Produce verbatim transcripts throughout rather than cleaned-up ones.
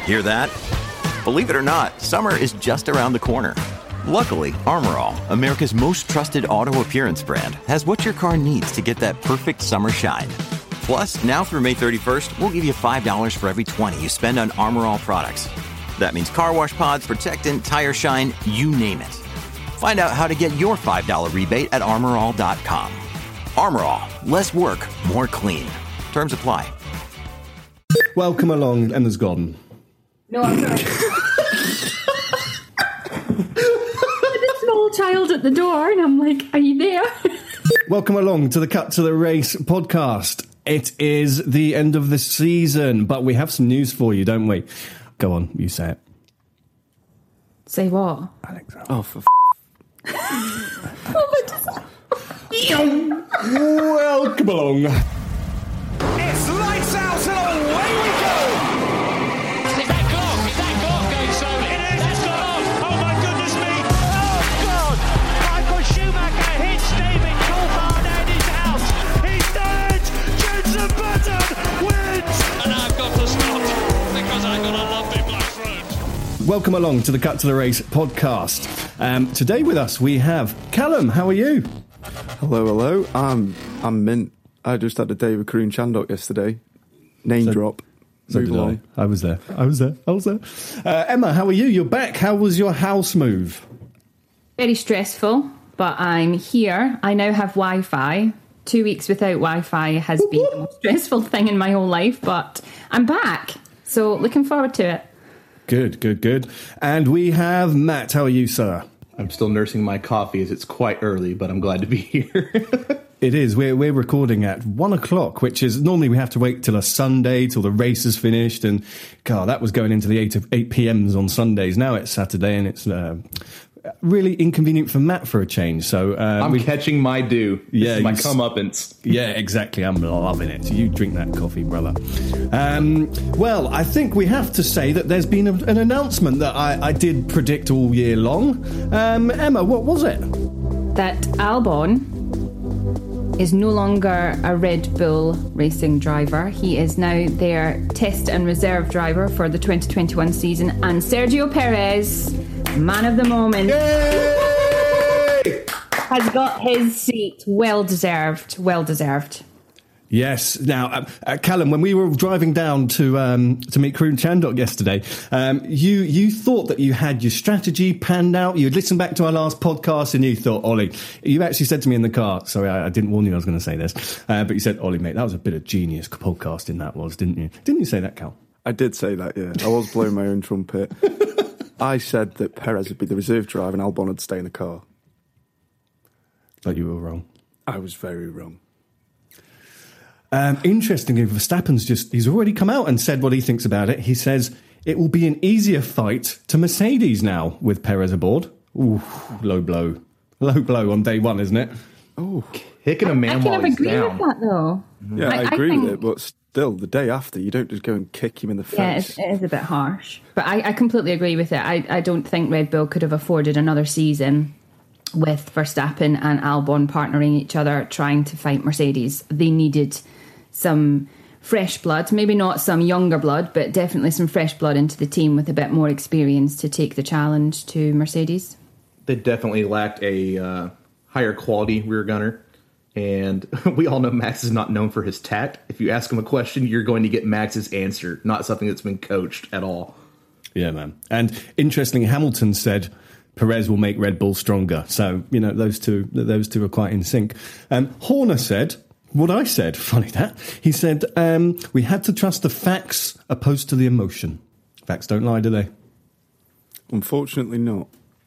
Hear that? Believe it or not, summer is just around the corner. Luckily, Armor All, America's most trusted auto appearance brand, has what your car needs to get that perfect summer shine. Plus, now through May thirty-first, we'll give you five dollars for every twenty you spend on Armor All products. That means car wash pods, protectant, tire shine, you name it. Find out how to get your five dollars rebate at armor all dot com. Armor All, less work, more clean. Terms apply. Welcome along, Emma's gone. No, I'm sorry. The small child at the door, and I'm like, are you there? Welcome along to the Cut to the Race podcast. It is the end of the season, but we have some news for you, don't we? Go on, you say it. Say what? Alexa. Oh, for f***. Oh, Welcome along. It's lights out and away we go! Is that Glock? Is that Glock going slowly? It is! That's It's Glock! gone! Oh my goodness me! Oh God! Michael Schumacher hits David Coulthard and he's out! He's done it! Jenson Button wins! And I've got to stop because I've got a lovely black road. Welcome along to the Cut to the Race podcast. Um, today with us we have Callum. How are you? Hello, hello. I'm I'm mint. I just had a day with Karun Chandok yesterday. Name So- drop. So Move did along. I. I was there. I was there. I was there. Uh, Emma, how are you? You're back. How was your house move? very stressful, but I'm here. I now have Wi-Fi. Two weeks without Wi-Fi has been the most stressful thing in my whole life, but I'm back. So looking forward to it. Good, good, good. And we have Matt. How are you, sir? I'm still nursing my coffee as it's quite early, but I'm glad to be here. It is. We're we're recording at one o'clock, which is normally we have to wait till a Sunday till the race is finished, and God, that was going into the eight of eight p.m.s on Sundays. Now it's Saturday, and it's uh, really inconvenient for Matt for a change. So uh, I'm we, catching my due. This Yeah, is my you s- comeuppance. yeah, exactly. I'm loving it. You drink that coffee, brother. Um, well, I think we have to say that there's been a, an announcement that I, I did predict all year long. Um, Emma, what was it? That Albon is no longer a Red Bull racing driver. He is now their test and reserve driver for the twenty twenty-one season. And Sergio Perez, man of the moment, has got his seat. Well deserved. Well deserved. Yes. Now, uh, uh, Callum, when we were driving down to um, to meet Karun Chandok yesterday, um, you you thought that you had your strategy planned out. You had listened back to our last podcast, and you thought, Ollie, you actually said to me in the car. Sorry, I, I didn't warn you I was going to say this, uh, but you said, Ollie, mate, that was a bit of genius podcasting. That was, didn't you? Didn't you say that, Cal? I did say that, yeah. I was blowing my own trumpet. I said that Perez would be the reserve driver and Albon would stay in the car. But you were wrong. I was very wrong. Um, interestingly, Verstappen's just, he's already come out and said what he thinks about it. He says it will be an easier fight to Mercedes now with Perez aboard. Ooh, low blow. Low blow on day one, isn't it? Oh, Kicking a I man kind while of he's agree down. with that, though. yeah, I, I- I agree think- with it, but still, the day after, you don't just go and kick him in the Yeah, face. it's, it is a bit harsh. But I, I completely agree with it. I, I don't think Red Bull could have afforded another season with Verstappen and Albon partnering each other, trying to fight Mercedes. They needed some fresh blood, maybe not some younger blood, but definitely some fresh blood into the team with a bit more experience to take the challenge to Mercedes. They definitely lacked a uh, higher quality rear gunner. And we all know Max is not known for his tact. If you ask him a question, you're going to get Max's answer, not something that's been coached at all. Yeah, man. And interestingly, Hamilton said Perez will make Red Bull stronger. So, you know, those two those two are quite in sync. Um, Horner said what I said. Funny that. He said um, we had to trust the facts opposed to the emotion. Facts don't lie, do they? Unfortunately not.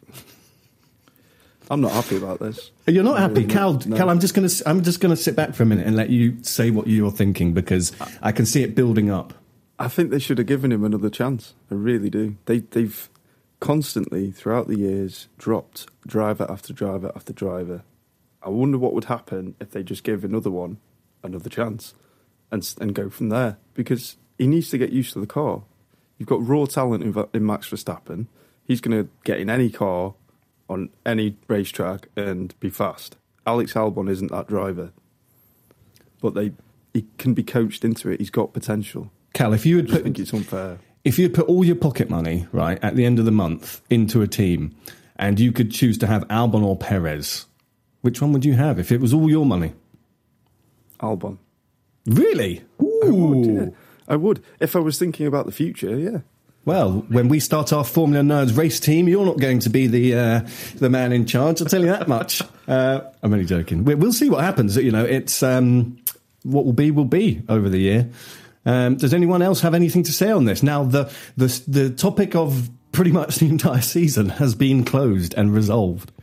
I'm not happy about this. You're not happy, No, Cal. no. Cal, I'm just gonna I'm just gonna sit back for a minute and let you say what you're thinking because I can see it building up. I think they should have given him another chance. I really do. They, they've constantly, throughout the years, dropped driver after driver after driver. I wonder what would happen if they just gave another one another chance and and go from there. Because he needs to get used to the car. You've got raw talent in, in Max Verstappen. He's going to get in any car on any racetrack and be fast. Alex Albon isn't that driver. But they he can be coached into it. He's got potential. Cal, if you had I put think it's unfair. if you put all your pocket money, right, at the end of the month into a team, and you could choose to have Albon or Perez, which one would you have if it was all your money? Albon. Really? Ooh. I would, yeah. I would. If I was thinking about the future, yeah. Well, when we start our Formula Nerds race team, you're not going to be the uh, the man in charge. I'll tell you that much. Uh, I'm only joking. We, we'll see what happens. You know, it's um, what will be will be over the year. Um, does anyone else have anything to say on this? Now, the the the topic of pretty much the entire season has been closed and resolved.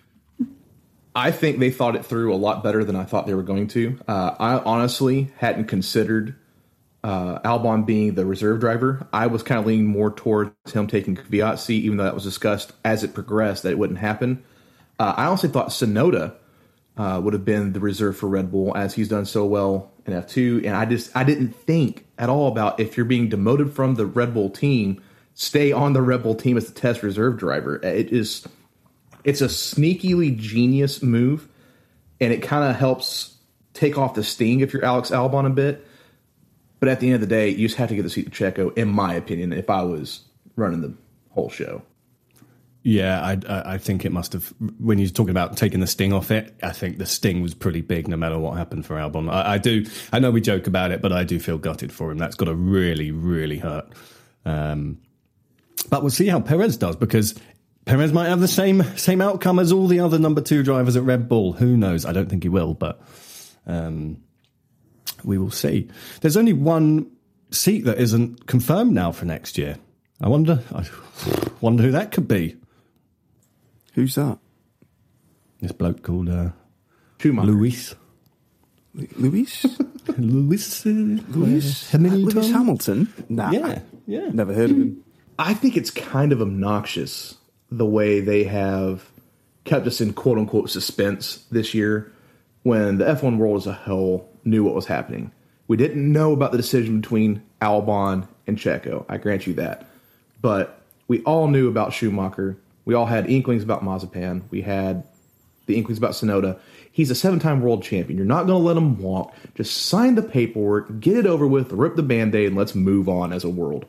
I think they thought it through a lot better than I thought they were going to. Uh, I honestly hadn't considered uh, Albon being the reserve driver. I was kind of leaning more towards him taking Kvyat, even though that was discussed as it progressed that it wouldn't happen. Uh, I honestly thought Tsunoda uh, would have been the reserve for Red Bull, as he's done so well in F two. And I just I didn't think at all about if you're being demoted from the Red Bull team, stay on the Red Bull team as the test reserve driver. It is... It's a sneakily genius move, and it kind of helps take off the sting if you're Alex Albon a bit. But at the end of the day, you just have to get the seat to Checo, in my opinion, if I was running the whole show. Yeah, I, I think it must have, when you're talking about taking the sting off it, I think the sting was pretty big no matter what happened for Albon. I, I do, I know we joke about it, but I do feel gutted for him. That's got to really, really hurt. Um, but we'll see how Perez does, because Perez might have the same same outcome as all the other number two drivers at Red Bull. Who knows? I don't think he will, but um, we will see. There's only one seat that isn't confirmed now for next year. I wonder, I wonder who that could be. Who's that? This bloke called uh, Schumacher. Luis. Luis? Luis? Uh, Luis? Hamilton? Lewis Hamilton? Nah. Yeah, yeah. Never heard of him. I think it's kind of obnoxious the way they have kept us in quote-unquote suspense this year when the F one world as a whole knew what was happening. We didn't know about the decision between Albon and Checo. I grant you that. But we all knew about Schumacher. We all had inklings about Mazepin. We had the inklings about Tsunoda. He's a seven-time world champion. You're not going to let him walk. Just sign the paperwork, get it over with, rip the Band-Aid, and let's move on as a world.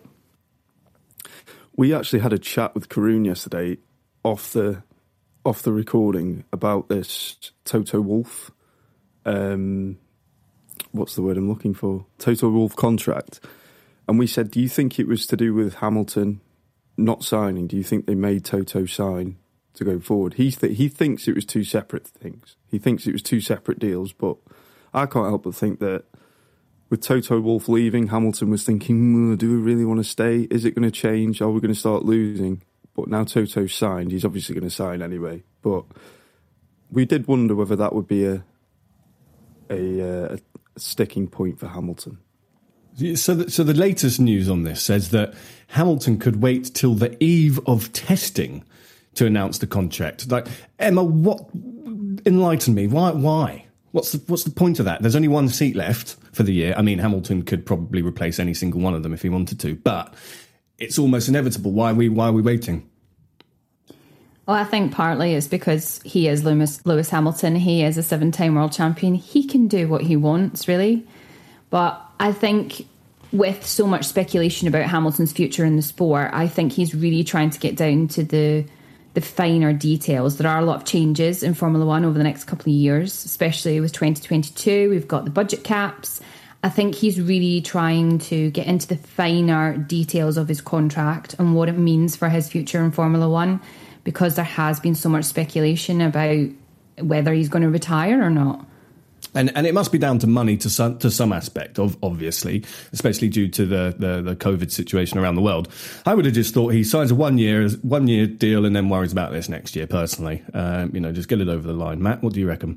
We actually had a chat with Karun yesterday off the off the recording about this Toto Wolff. Um, what's the word I'm looking for? Toto Wolff contract. And we said, do you think it was to do with Hamilton not signing? Do you think they made Toto sign to go forward? He th- he thinks it was two separate things. He thinks it was two separate deals, but I can't help but think that with Toto Wolff leaving, Hamilton was thinking, do we really want to stay? Is it going to change? Are we going to start losing? But now Toto's signed. He's obviously going to sign anyway. But we did wonder whether that would be a a, uh, a sticking point for Hamilton. So the, so the latest news on this says that Hamilton could wait till the eve of testing to announce the contract. Like, Emma, what? Enlighten me. Why? Why? What's the, what's the point of that? There's only one seat left for the year. I mean, Hamilton could probably replace any single one of them if he wanted to, but it's almost inevitable. Why are we, why are we waiting? Well, I think partly it's because he is Lewis, Lewis Hamilton. He is a seven-time world champion. He can do what he wants, really. But I think with so much speculation about Hamilton's future in the sport, I think he's really trying to get down to the the finer details. There are a lot of changes in Formula One over the next couple of years, especially with twenty twenty-two. We've got the budget caps. I think he's really trying to get into the finer details of his contract and what it means for his future in Formula One, because there has been so much speculation about whether he's going to retire or not. And and it must be down to money to some to some aspect, of obviously, especially due to the, the, the COVID situation around the world. I would have just thought he signs a one year one year deal and then worries about this next year. Personally, um, you know, just get it over the line. Matt, what do you reckon?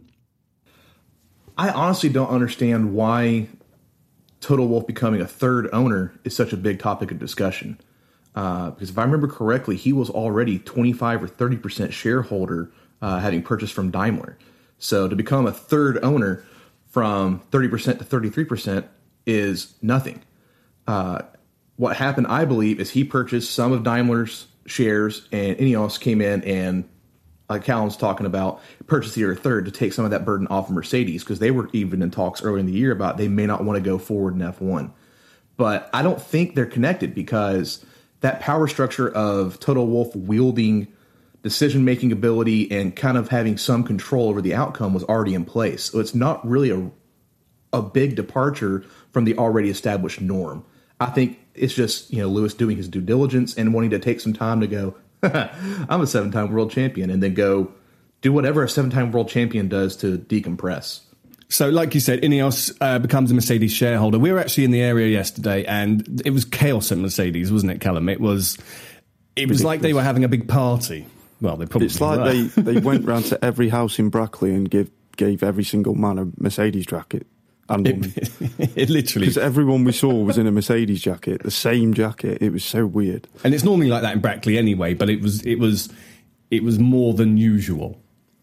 I honestly don't understand why Toto Wolff becoming a third owner is such a big topic of discussion. Uh, because if I remember correctly, he was already twenty-five or thirty percent shareholder, uh, having purchased from Daimler. So to become a third owner from thirty percent to thirty-three percent is nothing. Uh, what happened, I believe, is he purchased some of Daimler's shares and Ineos came in and, like Callum's talking about, purchased the other third to take some of that burden off of Mercedes, because they were even in talks earlier in the year about they may not want to go forward in F one. But I don't think they're connected, because that power structure of Toto Wolff wielding decision-making ability and kind of having some control over the outcome was already in place. So it's not really a a big departure from the already established norm. I think it's just, you know, Lewis doing his due diligence and wanting to take some time to go, I'm a seven-time world champion, and then go do whatever a seven-time world champion does to decompress. So, like you said, Ineos uh, becomes a Mercedes shareholder. We were actually in the area yesterday, and it was chaos at Mercedes, wasn't it, Callum? It was, it was like they were having a big party. Well, they probably It's like were. they, they went round to every house in Brackley and give, gave every single man a Mercedes jacket. And woman. It, it literally... Because everyone we saw was in a Mercedes jacket, the same jacket. It was so weird. And it's normally like that in Brackley anyway, but it was it was it was more than usual.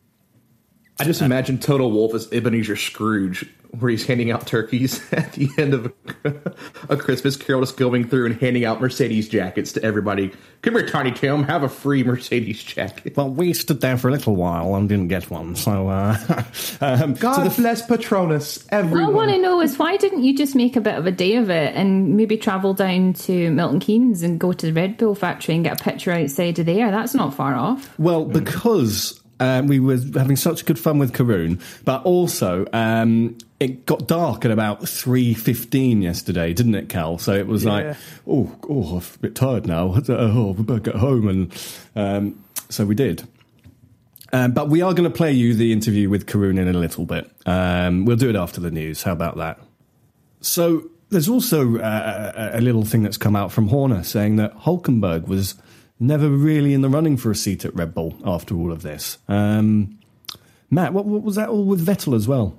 I just imagine Toto Wolff as Ebenezer Scrooge, where he's handing out turkeys at the end of a, a Christmas Carol, just going through and handing out Mercedes jackets to everybody. Come here, Tiny Tim, have a free Mercedes jacket. Well, we stood there for a little while and didn't get one, so... Uh, um, God so the, bless Patronus, everyone. What I want to know is, why didn't you just make a bit of a day of it and maybe travel down to Milton Keynes and go to the Red Bull factory and get a picture outside of there? That's not far off. well, because... Um, we were having such good fun with Karun, but also um, it got dark at about three fifteen yesterday, didn't it, Cal? So it was Yeah. like, oh, oh, I'm a bit tired now. Oh, we better get home. And um, so we did. Um, but we are going to play you the interview with Karun in a little bit. Um, we'll do it after the news. How about that? So there's also uh, a, a little thing that's come out from Horner saying that Hülkenberg was never really in the running for a seat at Red Bull after all of this. Um, Matt, what, what was that all with Vettel as well?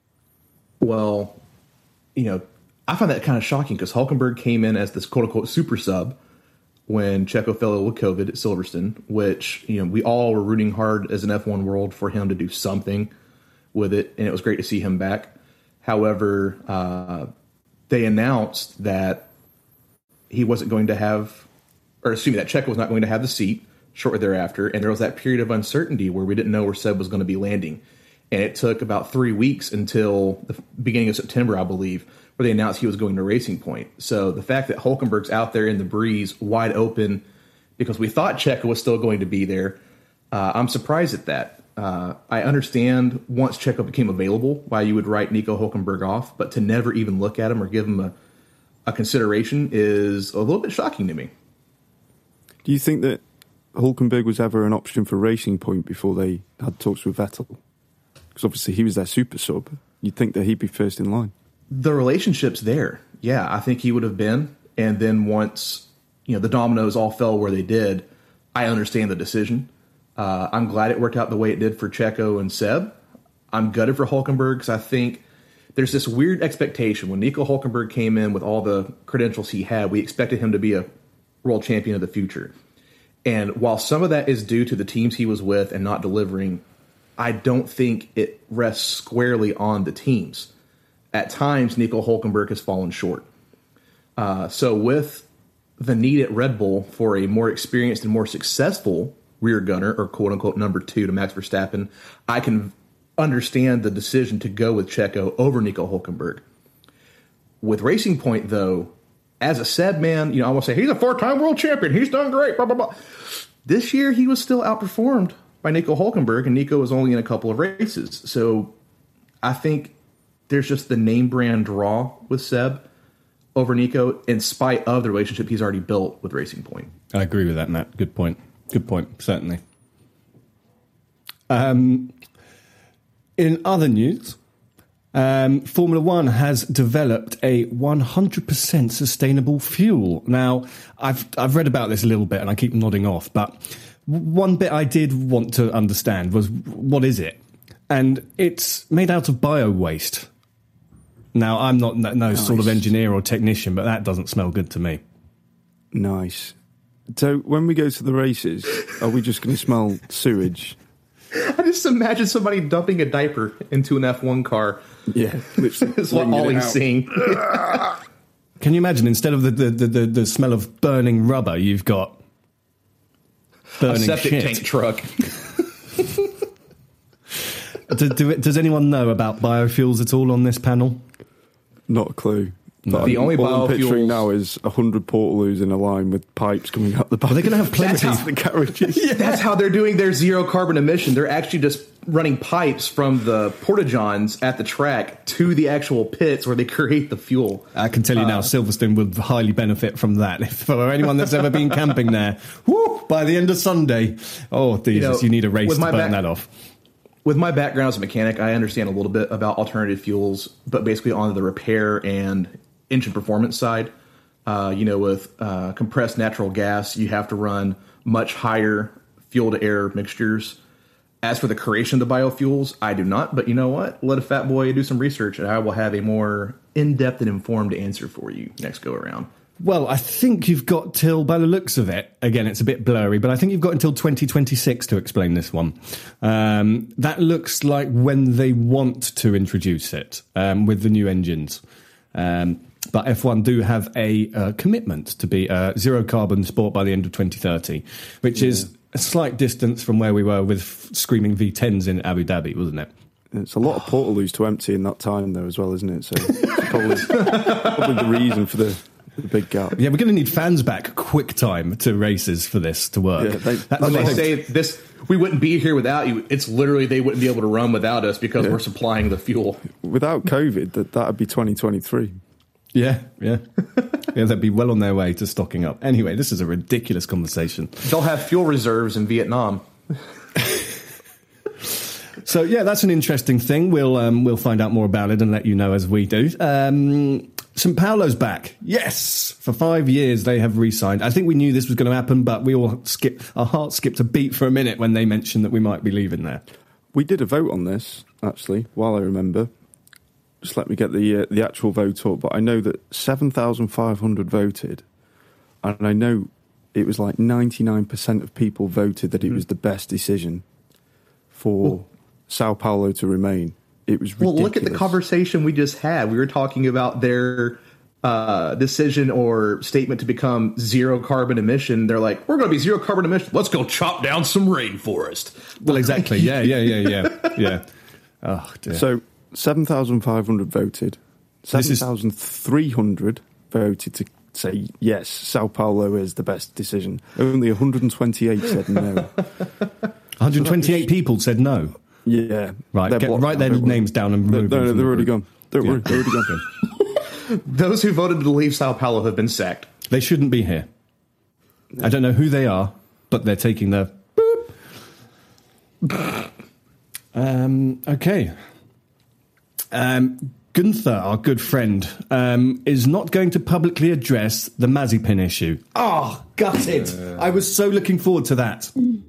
Well, you know, I find that kind of shocking because Hülkenberg came in as this quote-unquote super sub when Checo fell ill with COVID at Silverstone, which, you know, we all were rooting hard as an F one world for him to do something with it, and it was great to see him back. However, uh, they announced that he wasn't going to have... or assuming that Checo was not going to have the seat shortly thereafter, and there was that period of uncertainty where we didn't know where Seb was going to be landing. And it took about three weeks until the beginning of September, I believe, where they announced he was going to Racing Point. So the fact that Hülkenberg's out there in the breeze, wide open, because we thought Checo was still going to be there, uh, I'm surprised at that. Uh, I understand once Checo became available why you would write Nico Hülkenberg off, but to never even look at him or give him a, a consideration is a little bit shocking to me. Do you think that Hülkenberg was ever an option for Racing Point before they had talks with Vettel? Because obviously he was their super sub. You'd think that he'd be first in line. The relationship's there. Yeah, I think he would have been. And then once, you know, the dominoes all fell where they did, I understand the decision. Uh, I'm glad it worked out the way it did for Checo and Seb. I'm gutted for Hülkenberg because I think there's this weird expectation. When Nico Hülkenberg came in with all the credentials he had, we expected him to be a world champion of the future. And while some of that is due to the teams he was with and not delivering, I don't think it rests squarely on the teams. At times, Nico Hülkenberg has fallen short. Uh, so with the need at Red Bull for a more experienced and more successful rear gunner, or quote-unquote number two to Max Verstappen, I can understand the decision to go with Checo over Nico Hülkenberg. With Racing Point, though, as a Seb man, you know, I will say, he's a four-time world champion. He's done great, blah, blah, blah. This year, he was still outperformed by Nico Hülkenberg, and Nico was only in a couple of races. So I think there's just the name brand draw with Seb over Nico, in spite of the relationship he's already built with Racing Point. I agree with that, Matt. Good point. Good point, certainly. Um, in other news... Um, Formula One has developed a one hundred percent sustainable fuel. Now, I've I've read about this a little bit, and I keep nodding off. But one bit I did want to understand was, what is it? And it's made out of bio waste. Now, I'm not no, no nice. sort of engineer or technician, but that doesn't smell good to me. Nice. So when we go to the races, are we just going to smell sewage? I just imagine somebody dumping a diaper into an F one car. Yeah, That's what Ollie's seeing. Can you imagine, instead of the, the, the, the smell of burning rubber, you've got burning a septic shit. tank truck. do, do it, does anyone know about biofuels at all on this panel? Not a clue. But The only all I'm picturing biofuels- now is a hundred Portaloos in a line with pipes coming out the back. Are they going to have plenty? That's the garages. That's how they're doing their zero carbon emission. They're actually just running pipes from the porta-johns at the track to the actual pits where they create the fuel. I can tell you now, Silverstone would highly benefit from that. If for anyone that's ever been camping there, whoo, by the end of Sunday, oh, Jesus, you, know, you need a race with to my burn back- that off. With my background as a mechanic, I understand a little bit about alternative fuels, but basically on the repair and engine performance side. Uh, you know, with uh, compressed natural gas, you have to run much higher fuel-to-air mixtures. As for the creation of the biofuels, I do not. But you know what? Let a fat boy do some research, and I will have a more in-depth and informed answer for you next go-around. Well, I think you've got till, by the looks of it, again, it's a bit blurry, but I think you've got until twenty twenty-six to explain this one. Um, that looks like when they want to introduce it um, with the new engines. Um, but F one do have a uh, commitment to be a zero carbon sport by the end of twenty thirty, which yeah. is a slight distance from where we were with screaming V tens in Abu Dhabi, wasn't it? It's a lot of Portaloos to empty in that time, though, as well, isn't it? So it's probably, probably the reason for the... The big gap. Yeah, we're going to need fans back quick time to races for this to work. Yeah, they, That's when they say this, we wouldn't be here without you. It's literally they wouldn't be able to run without us because yeah. we're supplying the fuel. Without COVID, that that'd be twenty twenty-three. Yeah, yeah, yeah. They'd be well on their way to stocking up. Anyway, this is a ridiculous conversation. They'll have fuel reserves in Vietnam. So yeah, that's an interesting thing. We'll um, we'll find out more about it and let you know as we do. Um, Saint Paulo's back. Yes, for five years they have re-signed. I think we knew this was going to happen, but we all skip our hearts skipped a beat for a minute when they mentioned that we might be leaving there. We did a vote on this actually. While I remember, just let me get the uh, the actual vote up. But I know that seven thousand five hundred voted, and I know it was like ninety-nine percent of people voted that it was the best decision for well, Sao Paulo to remain. It was ridiculous. Well, look at the conversation we just had. We were talking about their uh, decision or statement to become zero carbon emission. They're like, we're going to be zero carbon emission. Let's go chop down some rainforest. Well, exactly. Yeah, yeah, yeah, yeah, yeah. Oh, dear. So seven thousand five hundred voted. seven thousand three hundred voted to say, yes, Sao Paulo is the best decision. Only one hundred twenty-eight said no. one hundred twenty-eight people said no. Yeah. Right, get, write their names down and remove they're, them. No, they're already the gone. Don't yeah. worry, they're already gone. Those who voted to leave Sao Paulo have been sacked. They shouldn't be here. I don't know who they are, but they're taking the boop. um, okay. Um, Gunther, our good friend, um, is not going to publicly address the Mazepin issue. Oh, gutted. Uh, I was so looking forward to that.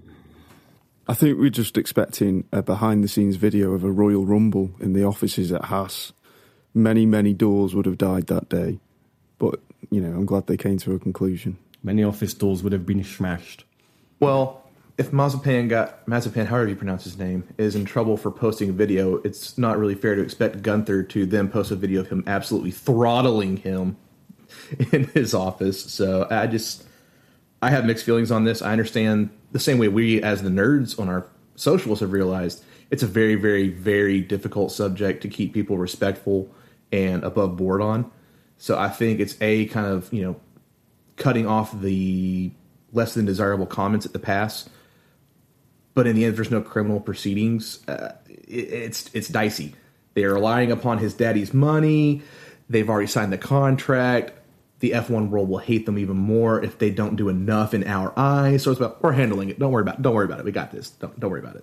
I think we're just expecting a behind-the-scenes video of a Royal Rumble in the offices at Haas. Many, many doors would have died that day. But, you know, I'm glad they came to a conclusion. Many office doors would have been smashed. Well, if Mazepin got Mazepin, however you pronounce his name, is in trouble for posting a video, it's not really fair to expect Gunther to then post a video of him absolutely throttling him in his office. So I just... I have mixed feelings on this. I understand the same way we, as the nerds on our socials, have realized it's a very, very, very difficult subject to keep people respectful and above board on. So I think it's a kind of, you know, cutting off the less than desirable comments at the pass. But in the end, if there's no criminal proceedings, uh, it, it's it's dicey. They are relying upon his daddy's money. They've already signed the contract. The F one world will hate them even more if they don't do enough in our eyes. So it's about, we're handling it. Don't worry about it. Don't worry about it. We got this. Don't, don't worry about it.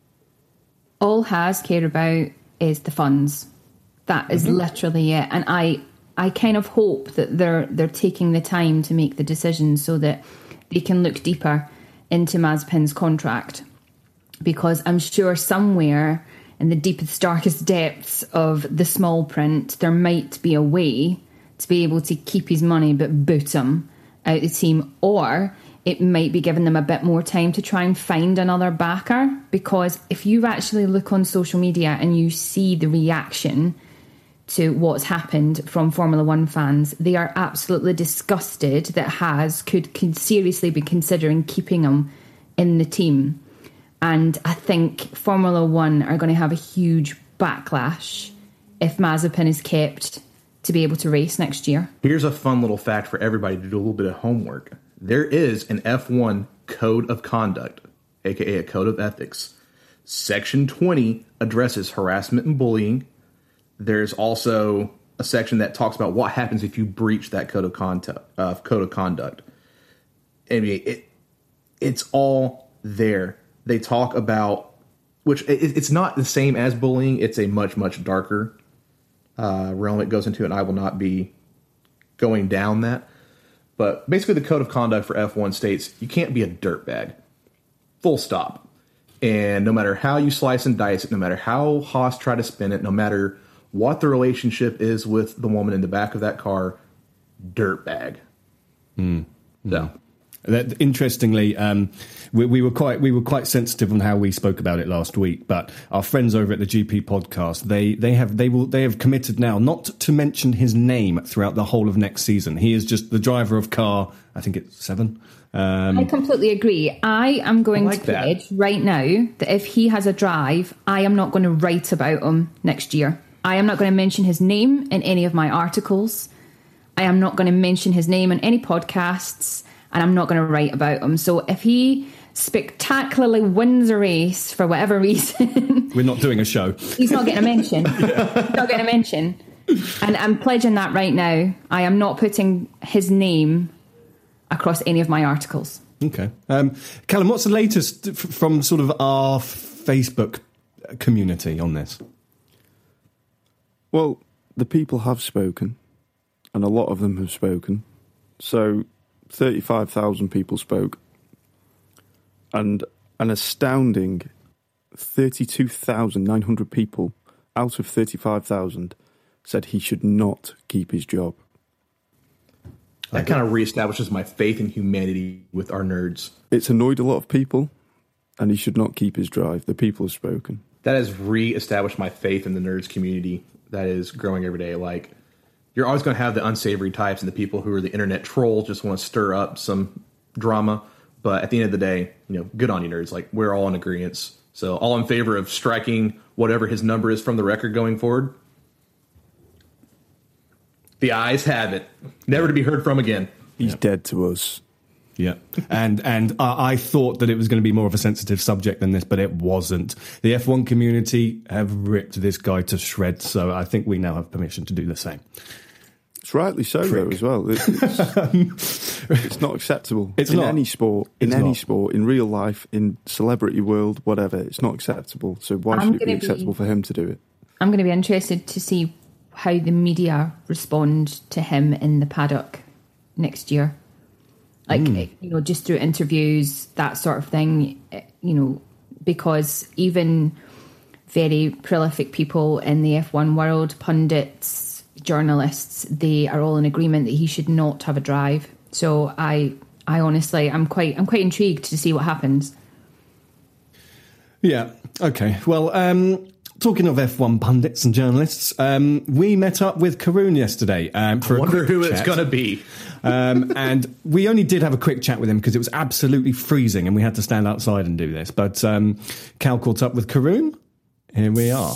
All Haas care about is the funds. That is mm-hmm. literally it. And I, I kind of hope that they're they're taking the time to make the decision so that they can look deeper into Mazepin's contract. Because I'm sure somewhere in the deepest, darkest depths of the small print, there might be a way to be able to keep his money but boot him out the team, or it might be giving them a bit more time to try and find another backer. Because if you actually look on social media and you see the reaction to what's happened from Formula One fans, they are absolutely disgusted that Haas could, could seriously be considering keeping him in the team. And I think Formula One are going to have a huge backlash if Mazepin is kept to be able to race next year. Here's a fun little fact for everybody to do a little bit of homework. There is an F one code of conduct, aka a code of ethics. Section twenty addresses harassment and bullying. There's also a section that talks about what happens if you breach that code of conduct. Uh, code of conduct. I mean, it it's all there. They talk about, which it, it's not the same as bullying. It's a much much darker uh, realm it goes into, and I will not be going down that. But basically, the code of conduct for F one states you can't be a dirtbag. Full stop. And no matter how you slice and dice it, no matter how Haas try to spin it, no matter what the relationship is with the woman in the back of that car, dirtbag. Mm. So, that, interestingly, um, we, we were quite we were quite sensitive on how we spoke about it last week. But our friends over at the G P podcast, they they have they will they have committed now not to mention his name throughout the whole of next season. He is just the driver of car. I think it's seven. Um, I completely agree. I am going like to that. pledge right now that if he has a drive, I am not going to write about him next year. I am not going to mention his name in any of my articles. I am not going to mention his name in any podcasts, and I'm not going to write about him. So if he spectacularly wins a race for whatever reason, we're not doing a show. He's not getting a mention. yeah. He's not getting a mention. And I'm pledging that right now. I am not putting his name across any of my articles. Okay. Um, Callum, what's the latest f- from sort of our Facebook community on this? Well, the people have spoken, and a lot of them have spoken. So thirty-five thousand people spoke, and an astounding thirty-two thousand nine hundred people out of thirty-five thousand said he should not keep his job. that kind of reestablishes my faith in humanity with our nerds. It's annoyed a lot of people, and he should not keep his drive. The people have spoken. That has reestablished my faith in the nerds community that is growing every day. Like, you're always going to have the unsavory types and the people who are the internet trolls, just want to stir up some drama. But at the end of the day, you know, good on you, nerds. Like, we're all in agreement. So all in favor of striking whatever his number is from the record going forward. The ayes have it. Never to be heard from again. He's yep. dead to us. Yeah, and and I, I thought that it was going to be more of a sensitive subject than this, but it wasn't. The F one community have ripped this guy to shreds, so I think we now have permission to do the same. It's rightly so, Prick. though, as well. It, it's, it's not acceptable. It's in not. any sport, in It's any not. sport, in real life, in celebrity world, whatever. It's not acceptable. So why I'm should it be gonna acceptable be- for him to do it? I'm going to be interested to see how the media respond to him in the paddock next year. Like, Mm. you know, just through interviews, that sort of thing, you know, because even very prolific people in the F one world, pundits, journalists, they are all in agreement that he should not have a drive. So I, I honestly, I'm quite, I'm quite intrigued to see what happens. Yeah. Okay. Well, um, talking of F one pundits and journalists, um, we met up with Karun yesterday um, for I a wonder quick who chat. it's going to be. um, and we only did have a quick chat with him because it was absolutely freezing and we had to stand outside and do this. But um, Cal caught up with Karun. Here we are.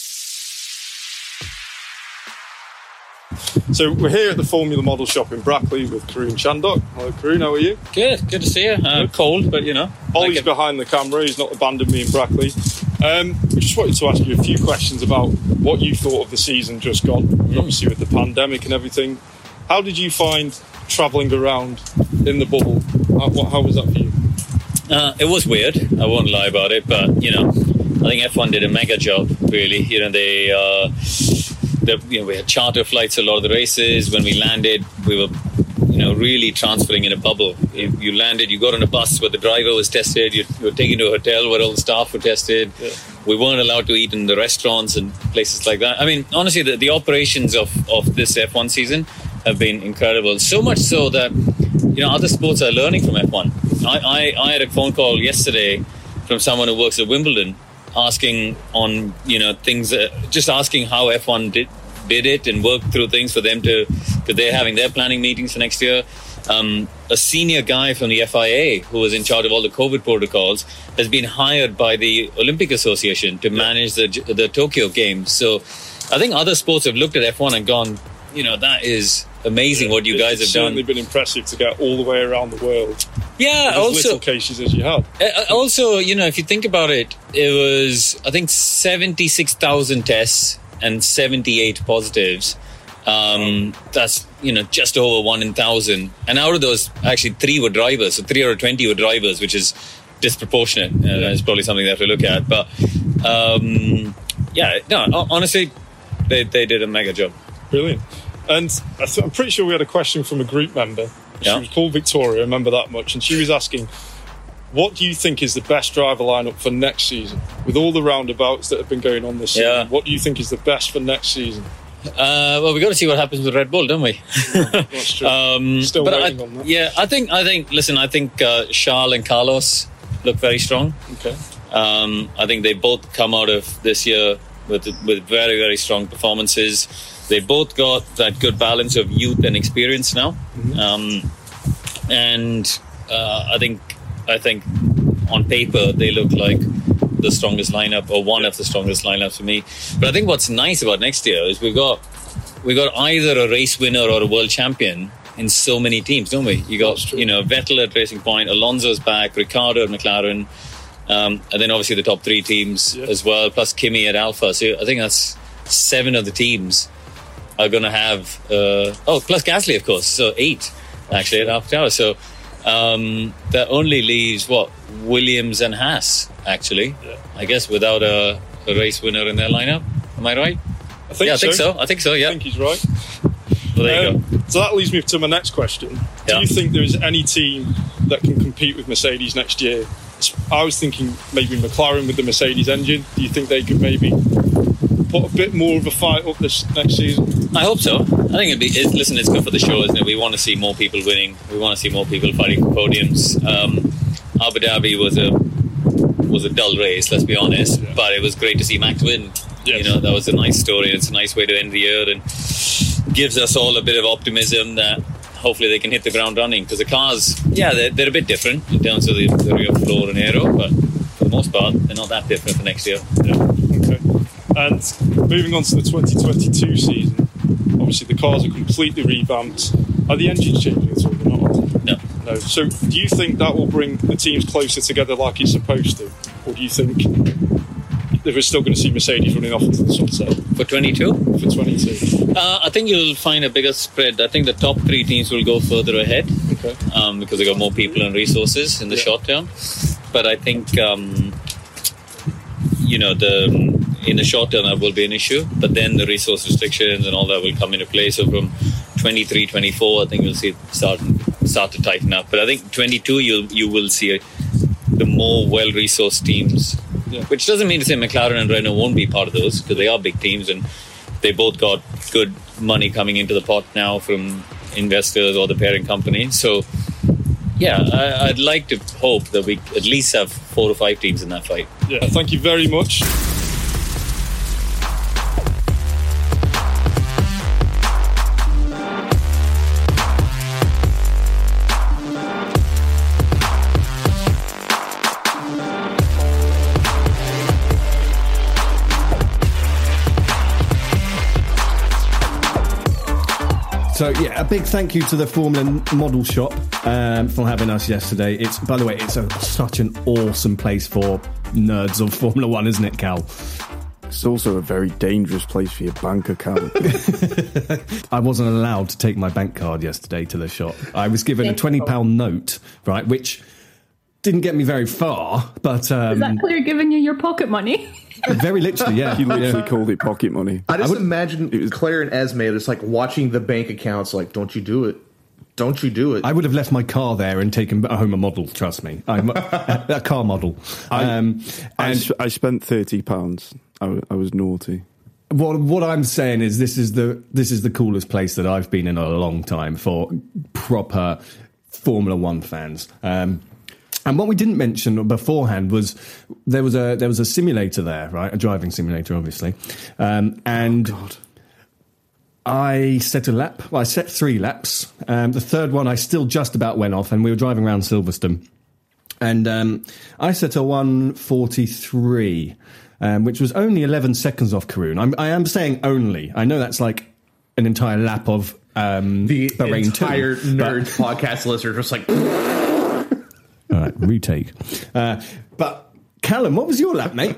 So we're here at the Formula Model Shop in Brackley with Karun Chandok. Hello, Karun, how are you? Good, good to see you. Uh, cold, but you know. Ollie's like it. behind the camera, he's not abandoned me in Brackley. Um, we just wanted to ask you a few questions about what you thought of the season just gone, Mm. obviously with the pandemic and everything. How did you find travelling around in the bubble? How, what, how was that for you? Uh, it was weird. I won't lie about it, but you know, I think F one did a mega job. Really, you know, they, uh, the, you know, we had charter flights a lot of the races. When we landed, we were, you know, really transferring in a bubble. You, you landed, you got on a bus where the driver was tested. You, you were taken to a hotel where all the staff were tested. Yeah. We weren't allowed to eat in the restaurants and places like that. I mean, honestly, the, the operations of, of this F one season have been incredible. So much so that, you know, other sports are learning from F one. I, I, I had a phone call yesterday from someone who works at Wimbledon asking on, you know, things, uh, just asking how F one did, did it and worked through things for them to, because they're having their planning meetings for next year. Um, a senior guy from the F I A who was in charge of all the COVID protocols has been hired by the Olympic Association to manage the, the Tokyo Games. So I think other sports have looked at F one and gone, you know, that is amazing what you guys have it's done. Certainly been impressive to get all the way around the world. Yeah, as also little cases as you had. Uh, also, you know, if you think about it, it was I think seventy-six thousand tests and seventy-eight positives. Um, that's you know just over one in thousand, and out of those, actually three were drivers. So three out of twenty were drivers, which is disproportionate. Uh, yeah. It's probably something they have to look at. But um, yeah, no, honestly, they they did a mega job. Brilliant. And I th- I'm pretty sure we had a question from a group member. She yeah. was called Victoria, I remember that much. And she was asking, what do you think is the best driver lineup for next season? With all the roundabouts that have been going on this yeah. season, what do you think is the best for next season? Uh, well, we've got to see what happens with Red Bull, don't we? That's true. um, Still but waiting I, on that. Yeah, I think, I think, listen, I think uh, Charles and Carlos look very strong. Okay. Um, I think they both come out of this year with with very, very strong performances. They both got that good balance of youth and experience now. Mm-hmm. Um, and uh, I think I think on paper they look like the strongest lineup, or one of the strongest lineups for me. But I think what's nice about next year is we've got we've got either a race winner or a world champion in so many teams, don't we? You got you know Vettel at Racing Point, Alonso's back, Ricciardo at McLaren, um, and then obviously the top three teams yeah. as well, plus Kimi at Alpha. So I think that's seven of the teams are going to have uh, oh plus Gasly of course, so eight actually at Alpha Tower. So um, that only leaves what Williams and Haas actually. Yeah. I guess without a, a race winner in their lineup. Am I right? I think yeah, I so. think so. I think so. Yeah, I think he's right. Well, there um, you go. So that leads me to my next question. Do Yeah. you think there is any team that can compete with Mercedes next year? I was thinking maybe McLaren with the Mercedes engine. Do you think they could maybe put a bit more of a fight up this next season? I hope so. I think it'd be. It, listen, it's good for the show, isn't it? We want to see more people winning. We want to see more people fighting for podiums. Um, Abu Dhabi was a was a dull race, let's be honest, yeah. but it was great to see Max win. Yes. You know, that was a nice story. It's a nice way to end the year and gives us all a bit of optimism that hopefully they can hit the ground running, because the cars, yeah, they're, they're a bit different in terms of the, the rear floor and aero, but for the most part, they're not that different for next year. Yeah, okay. And moving on to the twenty twenty-two season, obviously the cars are completely revamped. Are the engines changing at all? They're not? No. No. So do you think that will bring the teams closer together like it's supposed to? Or do you think that we're still going to see Mercedes running off into the sunset? For twenty-two? For twenty-two. Uh, I think you'll find a bigger spread. I think the top three teams will go further ahead. Okay. Um, because they got more people and resources in the yeah. short term. But I think, um, you know, the in the short term that will be an issue. But then the resource restrictions and all that will come into play. So from twenty-three, twenty-four, I think you'll see it start start to tighten up. But I think twenty-two, you you will see a, the more well-resourced teams. Yeah. Which doesn't mean to say McLaren and Renault won't be part of those, because they are big teams and they both got good money coming into the pot now from investors or the parent company. So, yeah, I, I'd like to hope that we at least have four or five teams in that fight. Yeah, thank you very much. So, yeah, a big thank you to the Formula Model Shop um, for having us yesterday. It's, by the way, it's a, such an awesome place for nerds of Formula One, isn't it, Cal? It's also a very dangerous place for your bank account. I wasn't allowed to take my bank card yesterday to the shop. I was given a twenty pound note, right, which didn't get me very far, but... Um, Is that clear giving you your pocket money? Very literally, yeah. He literally yeah. called it pocket money. I just I would, imagine it was Claire and Esme just like watching the bank accounts like, don't you do it. Don't you do it. I would have left my car there and taken home a model, trust me. I'm a, a car model. Um, I, and I spent thirty pounds. I, w- I was naughty. What, what I'm saying is this is the this is the coolest place that I've been in a long time for proper Formula One fans. Um And what we didn't mention beforehand was there was a there was a simulator there, right? A driving simulator, obviously. Um, and oh God. I set a lap. Well, I set three laps. Um, the third one, I still just about went off, and we were driving around Silverstone. And um, I set a one forty-three, um, which was only eleven seconds off Karun. I'm, I am saying only. I know that's like an entire lap of um, The Bahrain entire too. Nerds but, podcast listeners just like... All right, retake. Uh, but, Callum, what was your lap, mate?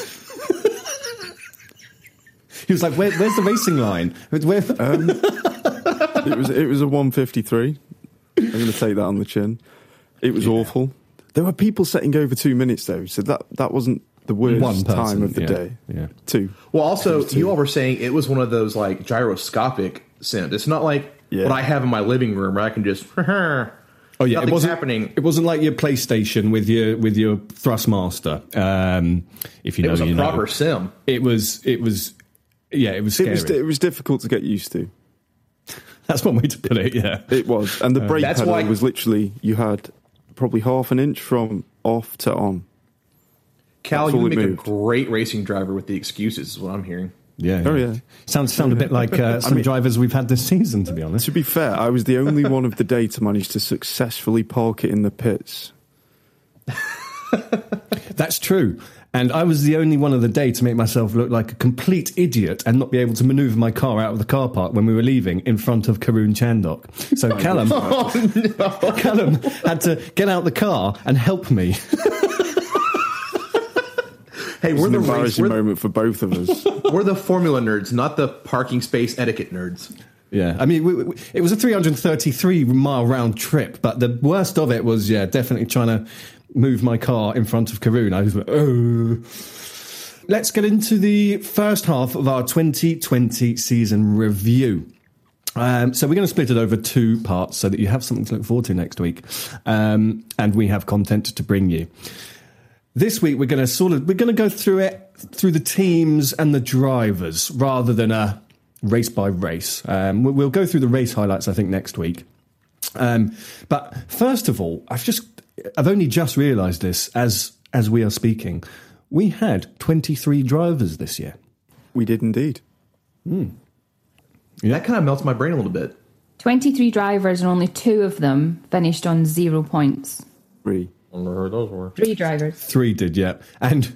He was like, Where, where's the racing line? Where? Um, it was it was a one fifty-three. I'm going to take that on the chin. It was yeah. awful. There were people setting over two minutes, though, so that, that wasn't the worst One person, time of the yeah, day. Yeah. Two. Well, also, you all were saying it was one of those, like, gyroscopic sims. It's not like yeah. what I have in my living room where I can just... Oh yeah, Nothing's it wasn't happening. It wasn't like your PlayStation with your with your Thrustmaster. Um, if you know, it was a you proper know. sim. It was. It was. Yeah, it was scary. It was, it was difficult to get used to. That's one way to put it. Yeah, it was. And the brake uh, pedal why... was literally you had probably half an inch from off to on. Cal, you make moved. a great racing driver with the excuses. Is what I'm hearing. Yeah, oh yeah. yeah. Sounds sound a bit like uh, some I mean, drivers we've had this season, to be honest. To be fair, I was the only one of the day to manage to successfully park it in the pits. That's true. And I was the only one of the day to make myself look like a complete idiot and not be able to manoeuvre my car out of the car park when we were leaving in front of Karun Chandok. So Callum, oh, no. Callum had to get out the car and help me. Hey, we're an the embarrassing race, we're, moment for both of us. We're the formula nerds, not the parking space etiquette nerds. Yeah, I mean, we, we, it was a three hundred thirty-three mile round trip, but the worst of it was, yeah, definitely trying to move my car in front of Karun. I was like, oh. Let's get into the first half of our twenty twenty season review. Um, so we're going to split it over two parts so that you have something to look forward to next week, um, and we have content to bring you. This week we're going to sort of we're going to go through it through the teams and the drivers rather than a race by race. Um, we'll go through the race highlights I think next week. Um, but first of all, I've just I've only just realised this as as we are speaking. We had twenty-three drivers this year. We did indeed. Mm. Yeah. That kind of melts my brain a little bit. twenty-three drivers and only two of them finished on zero points. Three. I wonder who those were. Three drivers. Three did, yeah. And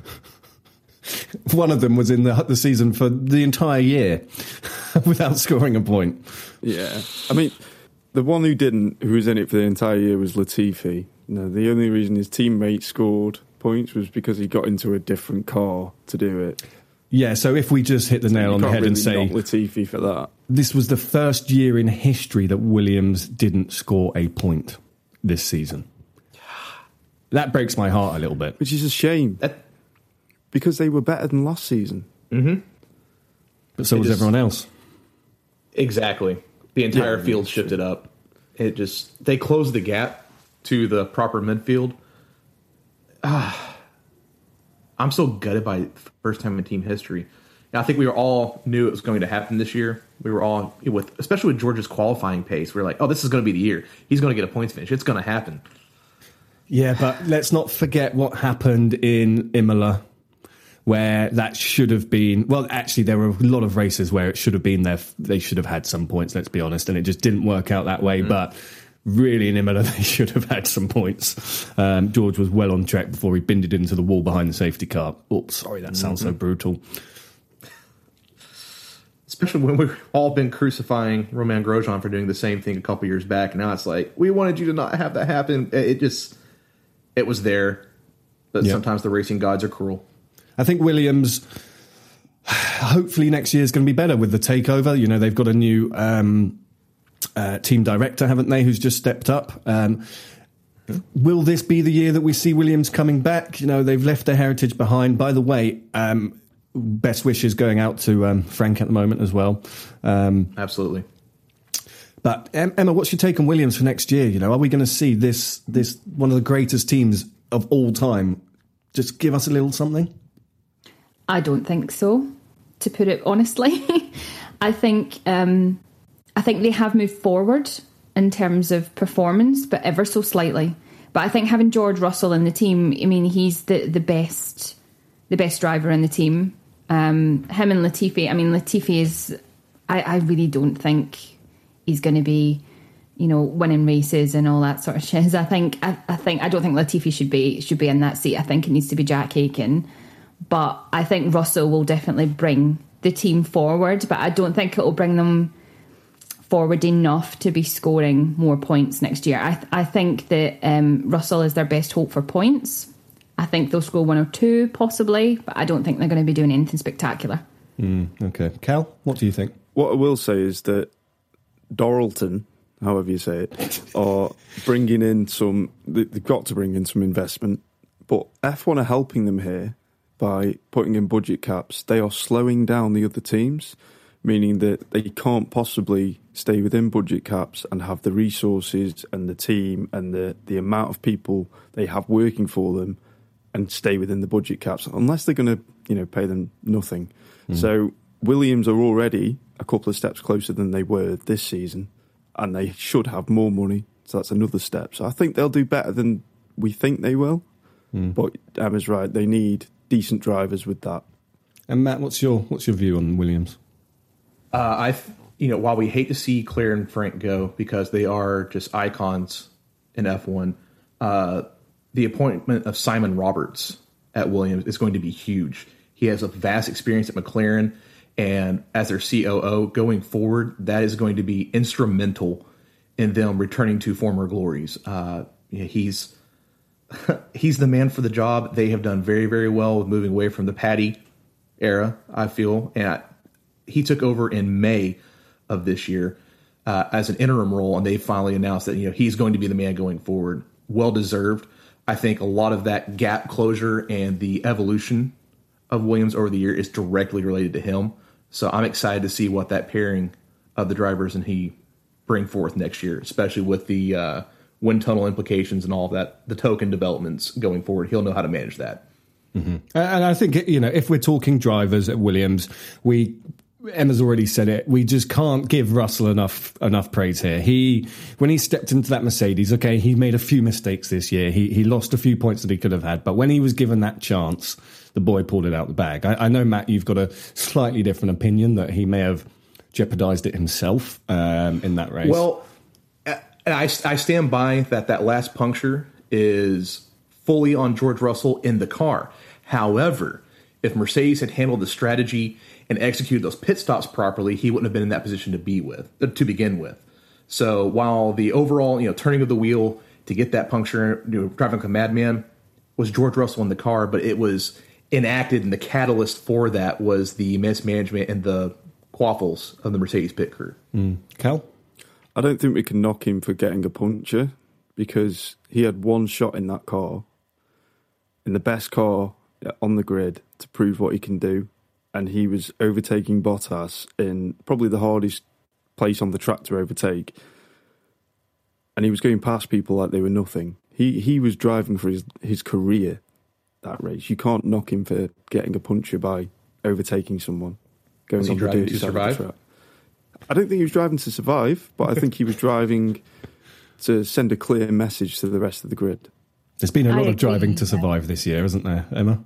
one of them was in the, the season for the entire year without scoring a point. Yeah. I mean, the one who didn't, who was in it for the entire year, was Latifi. No, the only reason his teammate scored points was because he got into a different car to do it. Yeah, so if we just hit the nail on the head really and say... knock Latifi for that. This was the first year in history that Williams didn't score a point this season. That breaks my heart a little bit. Which is a shame. That, because they were better than last season. Mm-hmm. But so it was just, everyone else. Exactly. The entire yeah, field shifted sure. up. It just... They closed the gap to the proper midfield. Ah, I'm so gutted by first time in team history. And I think we were all knew it was going to happen this year. We were all, with, especially with George's qualifying pace, we were like, oh, this is going to be the year. He's going to get a points finish. It's going to happen. Yeah, but let's not forget what happened in Imola, where that should have been... Well, actually, there were a lot of races where it should have been there. They should have had some points, let's be honest, and it just didn't work out that way. Mm. But really, in Imola, they should have had some points. Um, George was well on track before he binned it into the wall behind the safety car. Oh, sorry, that sounds mm-hmm. so brutal. Especially when we've all been crucifying Romain Grosjean for doing the same thing a couple years back. And now it's like, we wanted you to not have that happen. It just... It was there, but yep. sometimes the racing gods are cruel. I think Williams, hopefully next year is going to be better with the takeover. You know, they've got a new um, uh, team director, haven't they, who's just stepped up. Um, will this be the year that we see Williams coming back? You know, they've left their heritage behind. By the way, um, best wishes going out to um, Frank at the moment as well. Um, Absolutely. But Emma, what's your take on Williams for next year? You know, are we going to see this this one of the greatest teams of all time just give us a little something? I don't think so, to put it honestly. I think um, I think they have moved forward in terms of performance, but ever so slightly. But I think having George Russell in the team, I mean, he's the, the best the best driver in the team. Um, him and Latifi. I mean, Latifi is. I, I really don't think he's going to be, you know, winning races and all that sort of shit. I think, I, I think, I don't think Latifi should be should be in that seat. I think it needs to be Jack Aitken, but I think Russell will definitely bring the team forward, but I don't think it will bring them forward enough to be scoring more points next year. I, th- I think that um, Russell is their best hope for points. I think they'll score one or two, possibly, but I don't think they're going to be doing anything spectacular. Mm, okay. Cal, what do you think? What I will say is that Doralton, however you say it, are bringing in some, they've got to bring in some investment, but F one are helping them here by putting in budget caps. They are slowing down the other teams, meaning that they can't possibly stay within budget caps and have the resources and the team and the, the amount of people they have working for them and stay within the budget caps, unless they're going to, you know, pay them nothing. Mm. So Williams are already a couple of steps closer than they were this season, and they should have more money. So that's another step. So I think they'll do better than we think they will. Mm. But Emma's right; they need decent drivers with that. And Matt, what's your what's your view on Williams? Uh, I, you know, while we hate to see Claire and Frank go because they are just icons in F one, uh, the appointment of Simon Roberts at Williams is going to be huge. He has a vast experience at McLaren, and as their C O O going forward, that is going to be instrumental in them returning to former glories. Uh, you know, he's he's the man for the job. They have done very, very well with moving away from the Paddy era, I feel. And I, he took over in May of this year uh, as an interim role, and they finally announced that, you know, he's going to be the man going forward. Well deserved. I think a lot of that gap closure and the evolution of Williams over the year is directly related to him. So I'm excited to see what that pairing of the drivers and he bring forth next year, especially with the uh, wind tunnel implications and all of that, the token developments going forward. He'll know how to manage that. Mm-hmm. And I think, you know, if we're talking drivers at Williams, we... Emma's already said it. We just can't give Russell enough enough praise here. He, when he stepped into that Mercedes, okay, he made a few mistakes this year. He he lost a few points that he could have had, but when he was given that chance, the boy pulled it out the bag. I, I know, Matt, you've got a slightly different opinion that he may have jeopardised it himself um, in that race. Well, I, I stand by that. That last puncture is fully on George Russell in the car. However, if Mercedes had handled the strategy and executed those pit stops properly, he wouldn't have been in that position to be with, to begin with. So while the overall, you know, turning of the wheel to get that puncture, you know, driving like a madman, was George Russell in the car, but it was enacted, and the catalyst for that was the mismanagement and the quaffles of the Mercedes pit crew. Mm. Cal? I don't think we can knock him for getting a puncture, because he had one shot in that car, in the best car on the grid, to prove what he can do. And he was overtaking Bottas in probably the hardest place on the track to overtake. And he was going past people like they were nothing. He he was driving for his, his career, that race. You can't knock him for getting a puncture by overtaking someone. Going was he on driving the to dirty side survive? of the track. I don't think he was driving to survive, but I think he was driving to send a clear message to the rest of the grid. There's been a lot I of driving agree. to survive this year, isn't there, Emma?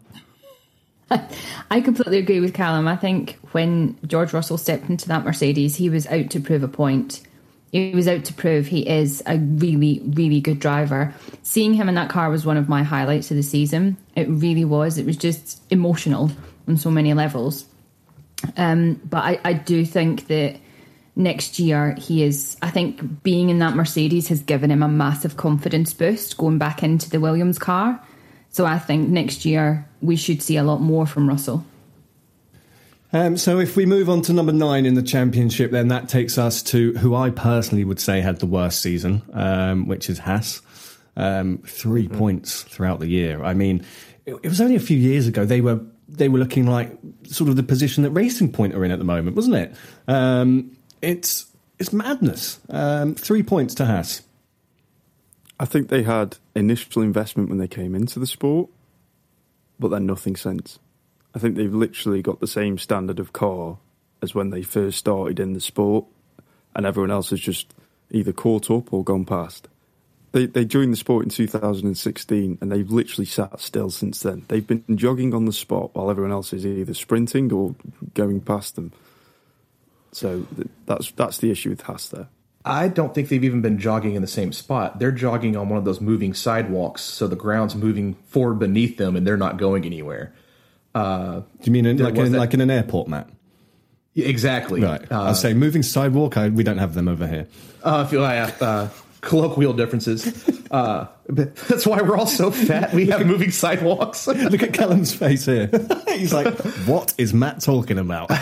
I completely agree with Callum. I think when George Russell stepped into that Mercedes, he was out to prove a point. He was out to prove he is a really, really good driver. Seeing him in that car was one of my highlights of the season. It really was. It was just emotional on so many levels. Um, but I, I do think that next year he is, I think being in that Mercedes has given him a massive confidence boost going back into the Williams car. So I think next year we should see a lot more from Russell. Um, so if we move on to number nine in the championship, then that takes us to who I personally would say had the worst season, um, which is Haas. Um, three mm-hmm. points throughout the year. I mean, it, it was only a few years ago they were they were looking like sort of the position that Racing Point are in at the moment, wasn't it? Um, it's it's madness. Um, three points to Haas. I think they had initial investment when they came into the sport, but then nothing since. I think they've literally got the same standard of car as when they first started in the sport, and everyone else has just either caught up or gone past. They they joined the sport in two thousand sixteen, and they've literally sat still since then. They've been jogging on the spot while everyone else is either sprinting or going past them. So that's that's the issue with Haas there. I don't think they've even been jogging in the same spot. They're jogging on one of those moving sidewalks, so the ground's moving forward beneath them, and they're not going anywhere. Uh, Do you mean in, like, in, that, like in an airport, Matt? Yeah, exactly. Right. Uh, I was saying, moving sidewalk, I, we don't have them over here. Uh, I feel like uh, colloquial differences. Uh, but that's why we're all so fat. We have moving sidewalks. Look at Callum's face here. He's like, what is Matt talking about?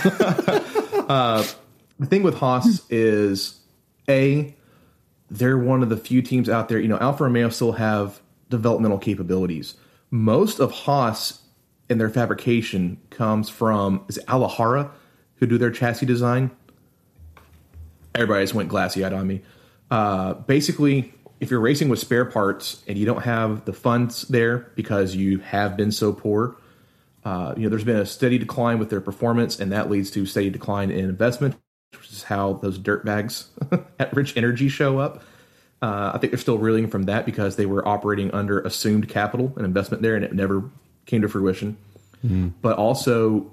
uh, the thing with Haas is, A, they're one of the few teams out there. You know, Alfa Romeo still have developmental capabilities. Most of Haas in their fabrication comes from, is it Alahara, who do their chassis design? Everybody just went glassy-eyed on me. Uh, basically, if you're racing with spare parts and you don't have the funds there because you have been so poor, uh, you know, there's been a steady decline with their performance, and that leads to steady decline in investment, which is how those dirtbags at Rich Energy show up. Uh, I think they're still reeling from that because they were operating under assumed capital and investment there, and it never came to fruition. Mm. But also,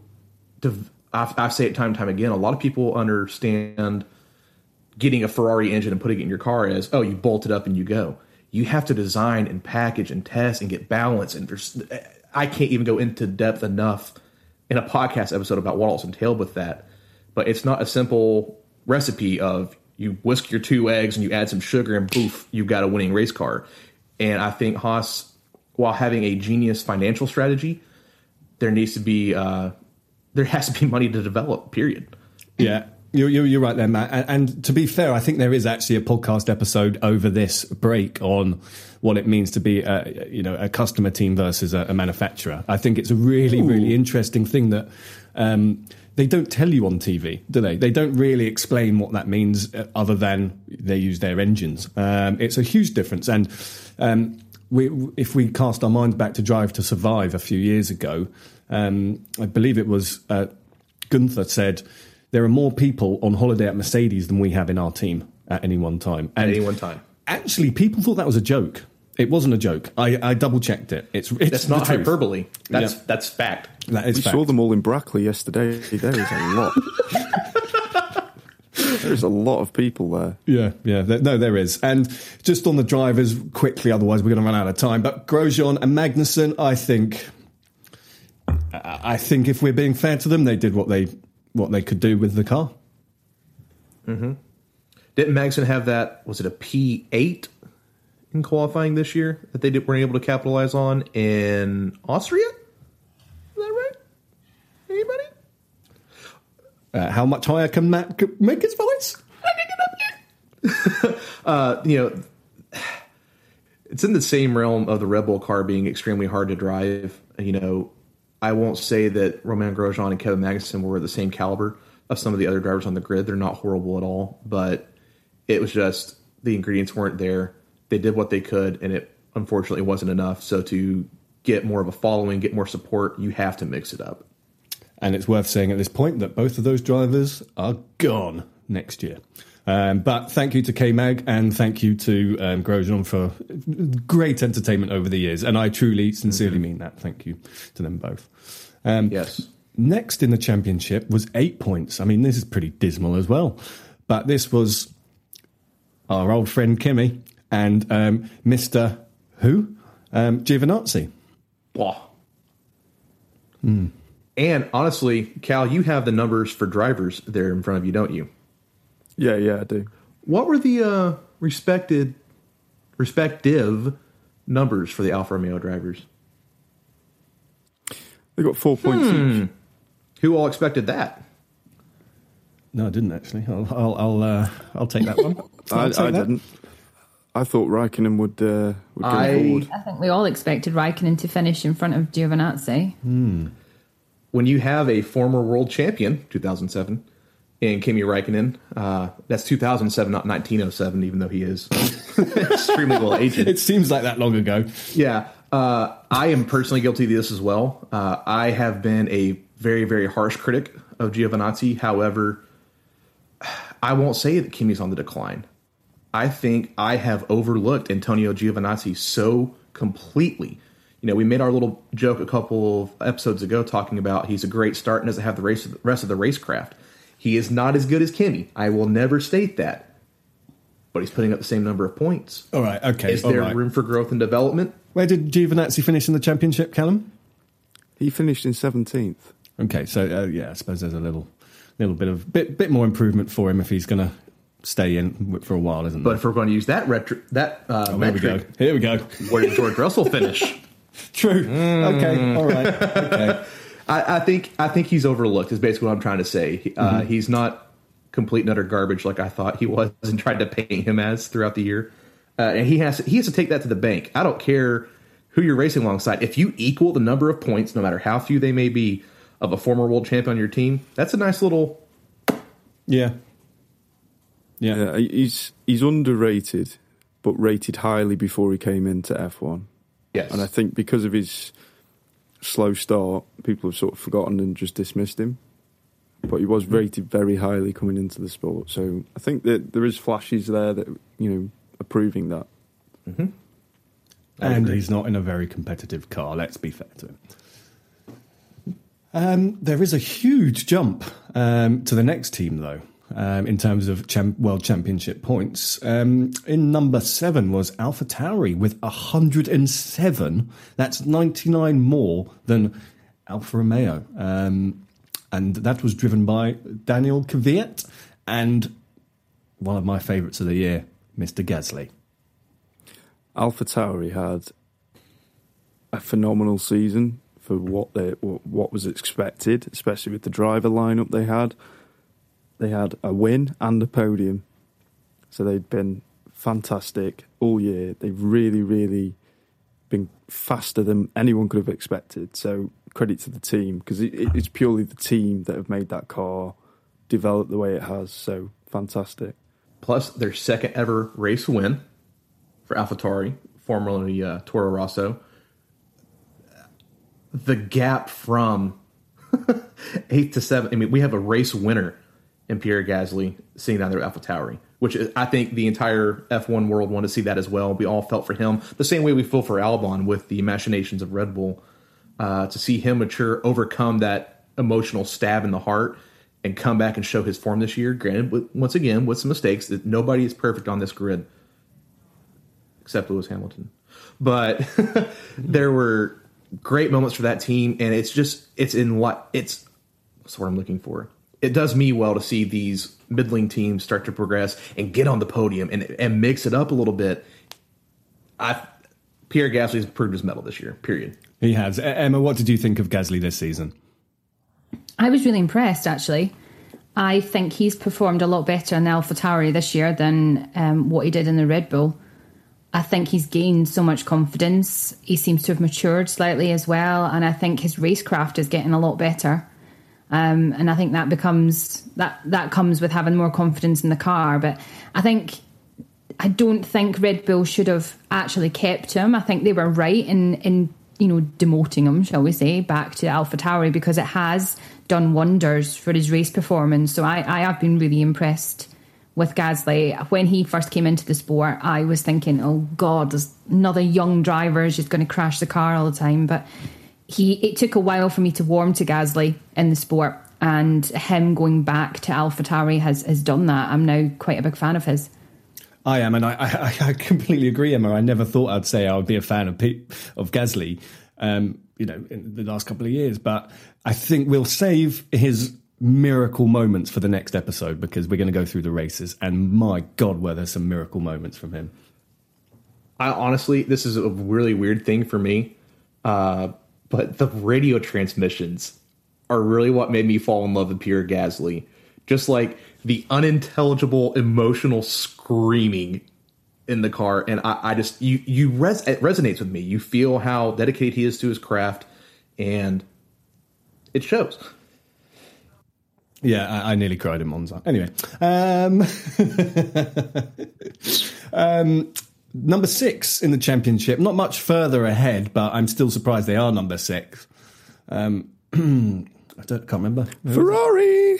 I, I say it time and time again, a lot of people understand getting a Ferrari engine and putting it in your car as, oh, you bolt it up and you go. You have to design and package and test and get balance. And there's, I can't even go into depth enough in a podcast episode about what all's entailed with that. But it's not a simple recipe of you whisk your two eggs and you add some sugar and poof, you've got a winning race car. And I think Haas, while having a genius financial strategy, there needs to be, uh, there has to be money to develop, period. Yeah. You're, you're, you're right there, Matt. And, and to be fair, I think there is actually a podcast episode over this break on what it means to be a, you know, a customer team versus a, a manufacturer. I think it's a really, Ooh. really interesting thing that um, they don't tell you on T V, do they? They don't really explain what that means uh, other than they use their engines. Um, it's a huge difference. And um, we, if we cast our minds back to Drive to Survive a few years ago, um, I believe it was uh, Gunther said, there are more people on holiday at Mercedes than we have in our team at any one time. And at any one time. Actually, people thought that was a joke. It wasn't a joke. I, I double-checked it. It's, it's That's not hyperbole. That's yeah. that's fact. That is we fact. saw them all in Brackley yesterday. There is a lot. There's a lot of people there. Yeah, yeah. There, no, there is. And just on the drivers, quickly, otherwise we're going to run out of time. But Grosjean and Magnussen, I think... I think if we're being fair to them, they did what they... what they could do with the car. Mm-hmm. Didn't Magnussen have that, was it a P eight in qualifying this year that they did, weren't able to capitalize on in Austria? Is that right? Anybody? Uh, how much higher can Matt make his voice? uh, you know, it's in the same realm of the Red Bull car being extremely hard to drive. You know, I won't say that Romain Grosjean and Kevin Magnussen were the same caliber of some of the other drivers on the grid. They're not horrible at all, but it was just the ingredients weren't there. They did what they could, and it unfortunately wasn't enough. So to get more of a following, get more support, you have to mix it up. And it's worth saying at this point that both of those drivers are gone next year. Um, but thank you to K-Mag and thank you to um, Grosjean for great entertainment over the years. And I truly, sincerely mm-hmm. mean that. Thank you to them both. Um, yes. Next in the championship was eight points. I mean, this is pretty dismal as well. But this was our old friend Kimi and um, Mister Who? Um, Giovinazzi. Wow. Hmm. And honestly, Cal, you have the numbers for drivers there in front of you, don't you? Yeah, yeah, I do. What were the uh, respected, respective numbers for the Alfa Romeo drivers? They got four points hmm. each. Who all expected that? No, I didn't actually. I'll I'll I'll, uh, I'll take that one. I, take I that. didn't. I thought Raikkonen would uh, would go I, forward. I think we all expected Raikkonen to finish in front of Giovinazzi. Hmm. When you have a former world champion, two thousand seven, in Kimi Raikkonen, uh, that's two thousand seven, not nineteen oh seven, even though he is extremely well aged. It seems like that long ago. Yeah. Uh, I am personally guilty of this as well. Uh, I have been a very, very harsh critic of Giovinazzi. However, I won't say that Kimi's on the decline. I think I have overlooked Antonio Giovinazzi so completely. You know, we made our little joke a couple of episodes ago talking about he's a great start and doesn't have the race, rest of the racecraft. He is not as good as Kimi. I will never state that. But he's putting up the same number of points. All right, okay. Is there right. room for growth and development? Where did Giovinazzi finish in the championship, Callum? He finished in seventeenth. Okay, so uh, yeah, I suppose there's a little little bit of bit bit more improvement for him if he's going to stay in for a while, isn't But there? if we're going to use that retro, that uh, Oh, here we go. metric, Here we go. where did George Russell finish? True. Okay. All right. Okay. I, I think I think he's overlooked. Is basically what I'm trying to say. He- Uh, Mm-hmm. He's not complete and utter garbage like I thought he was and tried to paint him as throughout the year. Uh, and he has he has to take that to the bank. I don't care who you're racing alongside. If you equal the number of points, no matter how few they may be, of a former world champion on your team, that's a nice little. Yeah. Yeah. Yeah, he's he's underrated, but rated highly before he came into F one. Yes, And I think because of his slow start, people have sort of forgotten and just dismissed him. But he was rated very highly coming into the sport. So I think that there is flashes there that, you know, are proving that. Mm-hmm. And he's not in a very competitive car, let's be fair to him. Um, there is a huge jump um, to the next team, though, um, in terms of champ- World Championship points. Um, in number seven was AlphaTauri with one hundred seven. That's ninety-nine more than Alfa Romeo. Um, and that was driven by Daniel Kvyat and one of my favourites of the year, Mister Gasly. AlphaTauri had a phenomenal season for what they what was expected, especially with the driver lineup they had. They had a win and a podium, so they'd been fantastic all year. They've really, really been faster than anyone could have expected. So credit to the team, because it, it's purely the team that have made that car develop the way it has. So fantastic. Plus their second ever race win for AlphaTauri, formerly uh, Toro Rosso. The gap from eight to seven. I mean, we have a race winner in Pierre Gasly sitting down there at AlphaTauri, which is, I think the entire F one world wanted to see that as well. We all felt for him the same way we feel for Albon with the machinations of Red Bull. Uh, to see him mature, overcome that emotional stab in the heart, and come back and show his form this year. Granted, with, once again, with some mistakes, that nobody is perfect on this grid except Lewis Hamilton. But there were great moments for that team, and it's just it's in what it's what's what I'm looking for. It does me well to see these middling teams start to progress and get on the podium and and mix it up a little bit. I Pierre Gasly's proved his mettle this year. Period. He has. Emma, what did you think of Gasly this season? I was really impressed, actually. I think he's performed a lot better in AlphaTauri this year than um, what he did in the Red Bull. I think he's gained so much confidence. He seems to have matured slightly as well, and I think his racecraft is getting a lot better. Um, and I think that becomes that that comes with having more confidence in the car. But I think I don't think Red Bull should have actually kept him. I think they were right in in you know demoting him, shall we say, back to AlphaTauri, because it has done wonders for his race performance. So I, I have been really impressed with Gasly. When he first came into the sport, I was thinking, oh God, there's another young driver who's just going to crash the car all the time. But he it took a while for me to warm to Gasly in the sport, and him going back to AlphaTauri has, has done that. I'm now quite a big fan of his. I am, and I, I, I completely agree, Emma. I never thought I'd say I would be a fan of Pete, of Gasly, um, you know, in the last couple of years. But I think we'll save his miracle moments for the next episode, because we're going to go through the races, and my God, were there some miracle moments from him. I honestly, this is a really weird thing for me, uh, but the radio transmissions are really what made me fall in love with Pierre Gasly. Just like the unintelligible, emotional screaming in the car, and I, I just you you res- it resonates with me. You feel how dedicated he is to his craft, and it shows. Yeah, I, I nearly cried in Monza. Anyway, um, um, number six in the championship. Not much further ahead, but I'm still surprised they are number six. Um, I don't, can't remember. Ferrari!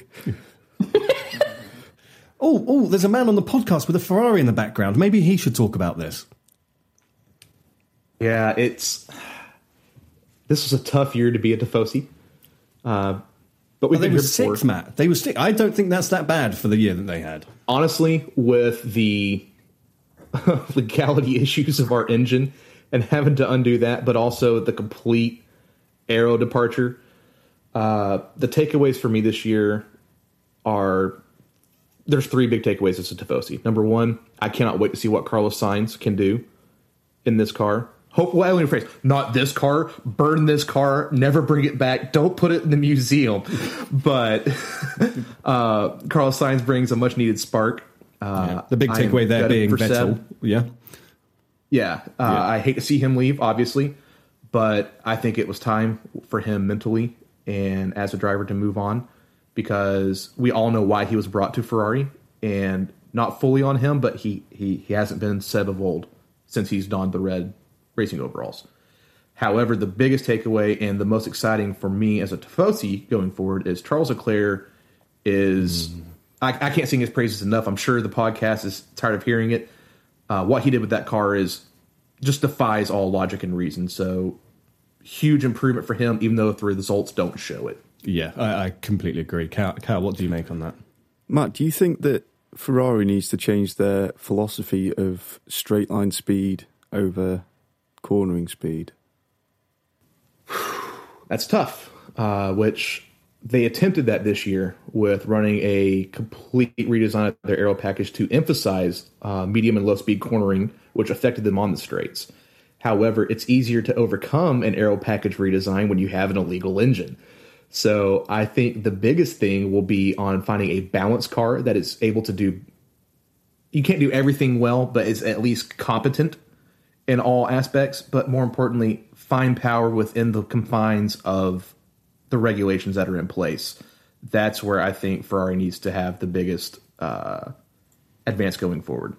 oh, oh, there's a man on the podcast with a Ferrari in the background. Maybe he should talk about this. Yeah, it's this was a tough year to be a Tifosi. Uh, but we've Well, they been were here before. sixth, Matt. They were sixth. I don't think that's that bad for the year that they had. Honestly, with the legality issues of our engine and having to undo that, but also the complete aero departure, uh, the takeaways for me this year are there's three big takeaways as a Tifosi. Number one, I cannot wait to see what Carlos Sainz can do in this car. Hope, well, I only phrase, not this car, burn this car, never bring it back, don't put it in the museum. But uh, Carlos Sainz brings a much needed spark. Uh, yeah. The big takeaway there being Vettel. Seb. Yeah. Yeah, uh, yeah. I hate to see him leave, obviously, but I think it was time for him mentally and as a driver to move on, because we all know why he was brought to Ferrari, and not fully on him, but he, he, he hasn't been Seb of old since he's donned the red racing overalls. However, the biggest takeaway and the most exciting for me as a Tifosi going forward is Charles Leclerc is, mm. I, I can't sing his praises enough. I'm sure the podcast is tired of hearing it. Uh, what he did with that car is just defies all logic and reason. So huge improvement for him, even though the results don't show it. Yeah, I, I completely agree. Cal, Cal, what do you make on that? Matt, do you think that Ferrari needs to change their philosophy of straight line speed over cornering speed? That's tough, uh, which they attempted that this year with running a complete redesign of their aero package to emphasize uh, medium and low speed cornering, which affected them on the straights. However, it's easier to overcome an aero package redesign when you have an illegal engine. So I think the biggest thing will be on finding a balanced car that is able to do, you can't do everything well, but is at least competent in all aspects, but more importantly, find power within the confines of the regulations that are in place. That's where I think Ferrari needs to have the biggest uh, advance going forward.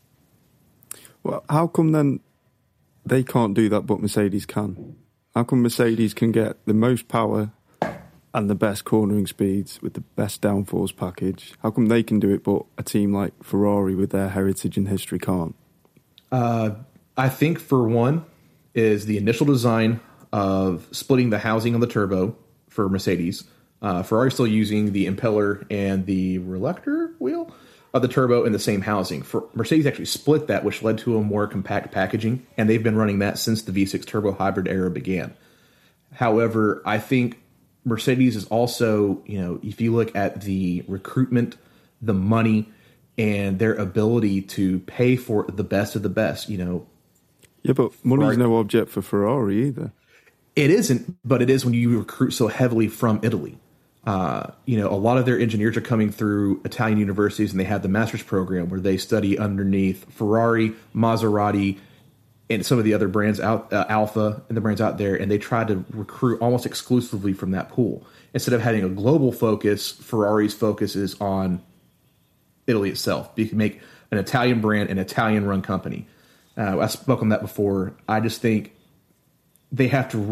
Well, how come then they can't do that, but Mercedes can? How come Mercedes can get the most power and the best cornering speeds with the best downforce package? How come they can do it, but a team like Ferrari with their heritage and history can't? Uh, I think, for one, is the initial design of splitting the housing on the turbo for Mercedes. Uh, Ferrari's still using the impeller and the reluctor wheel of the turbo in the same housing. For Mercedes actually split that, which led to a more compact packaging, and they've been running that since the V six turbo hybrid era began. However, I think Mercedes is also, you know, if you look at the recruitment, the money, and their ability to pay for the best of the best, you know. Yeah, but money's no object for Ferrari either. It isn't, but it is when you recruit so heavily from Italy. Uh, you know, a lot of their engineers are coming through Italian universities, and they have the master's program where they study underneath Ferrari, Maserati, and some of the other brands out, uh, Alfa, and the brands out there, and they try to recruit almost exclusively from that pool. Instead of having a global focus, Ferrari's focus is on Italy itself. You can make an Italian brand, an Italian-run company. Uh, I spoke on that before. I just think they have to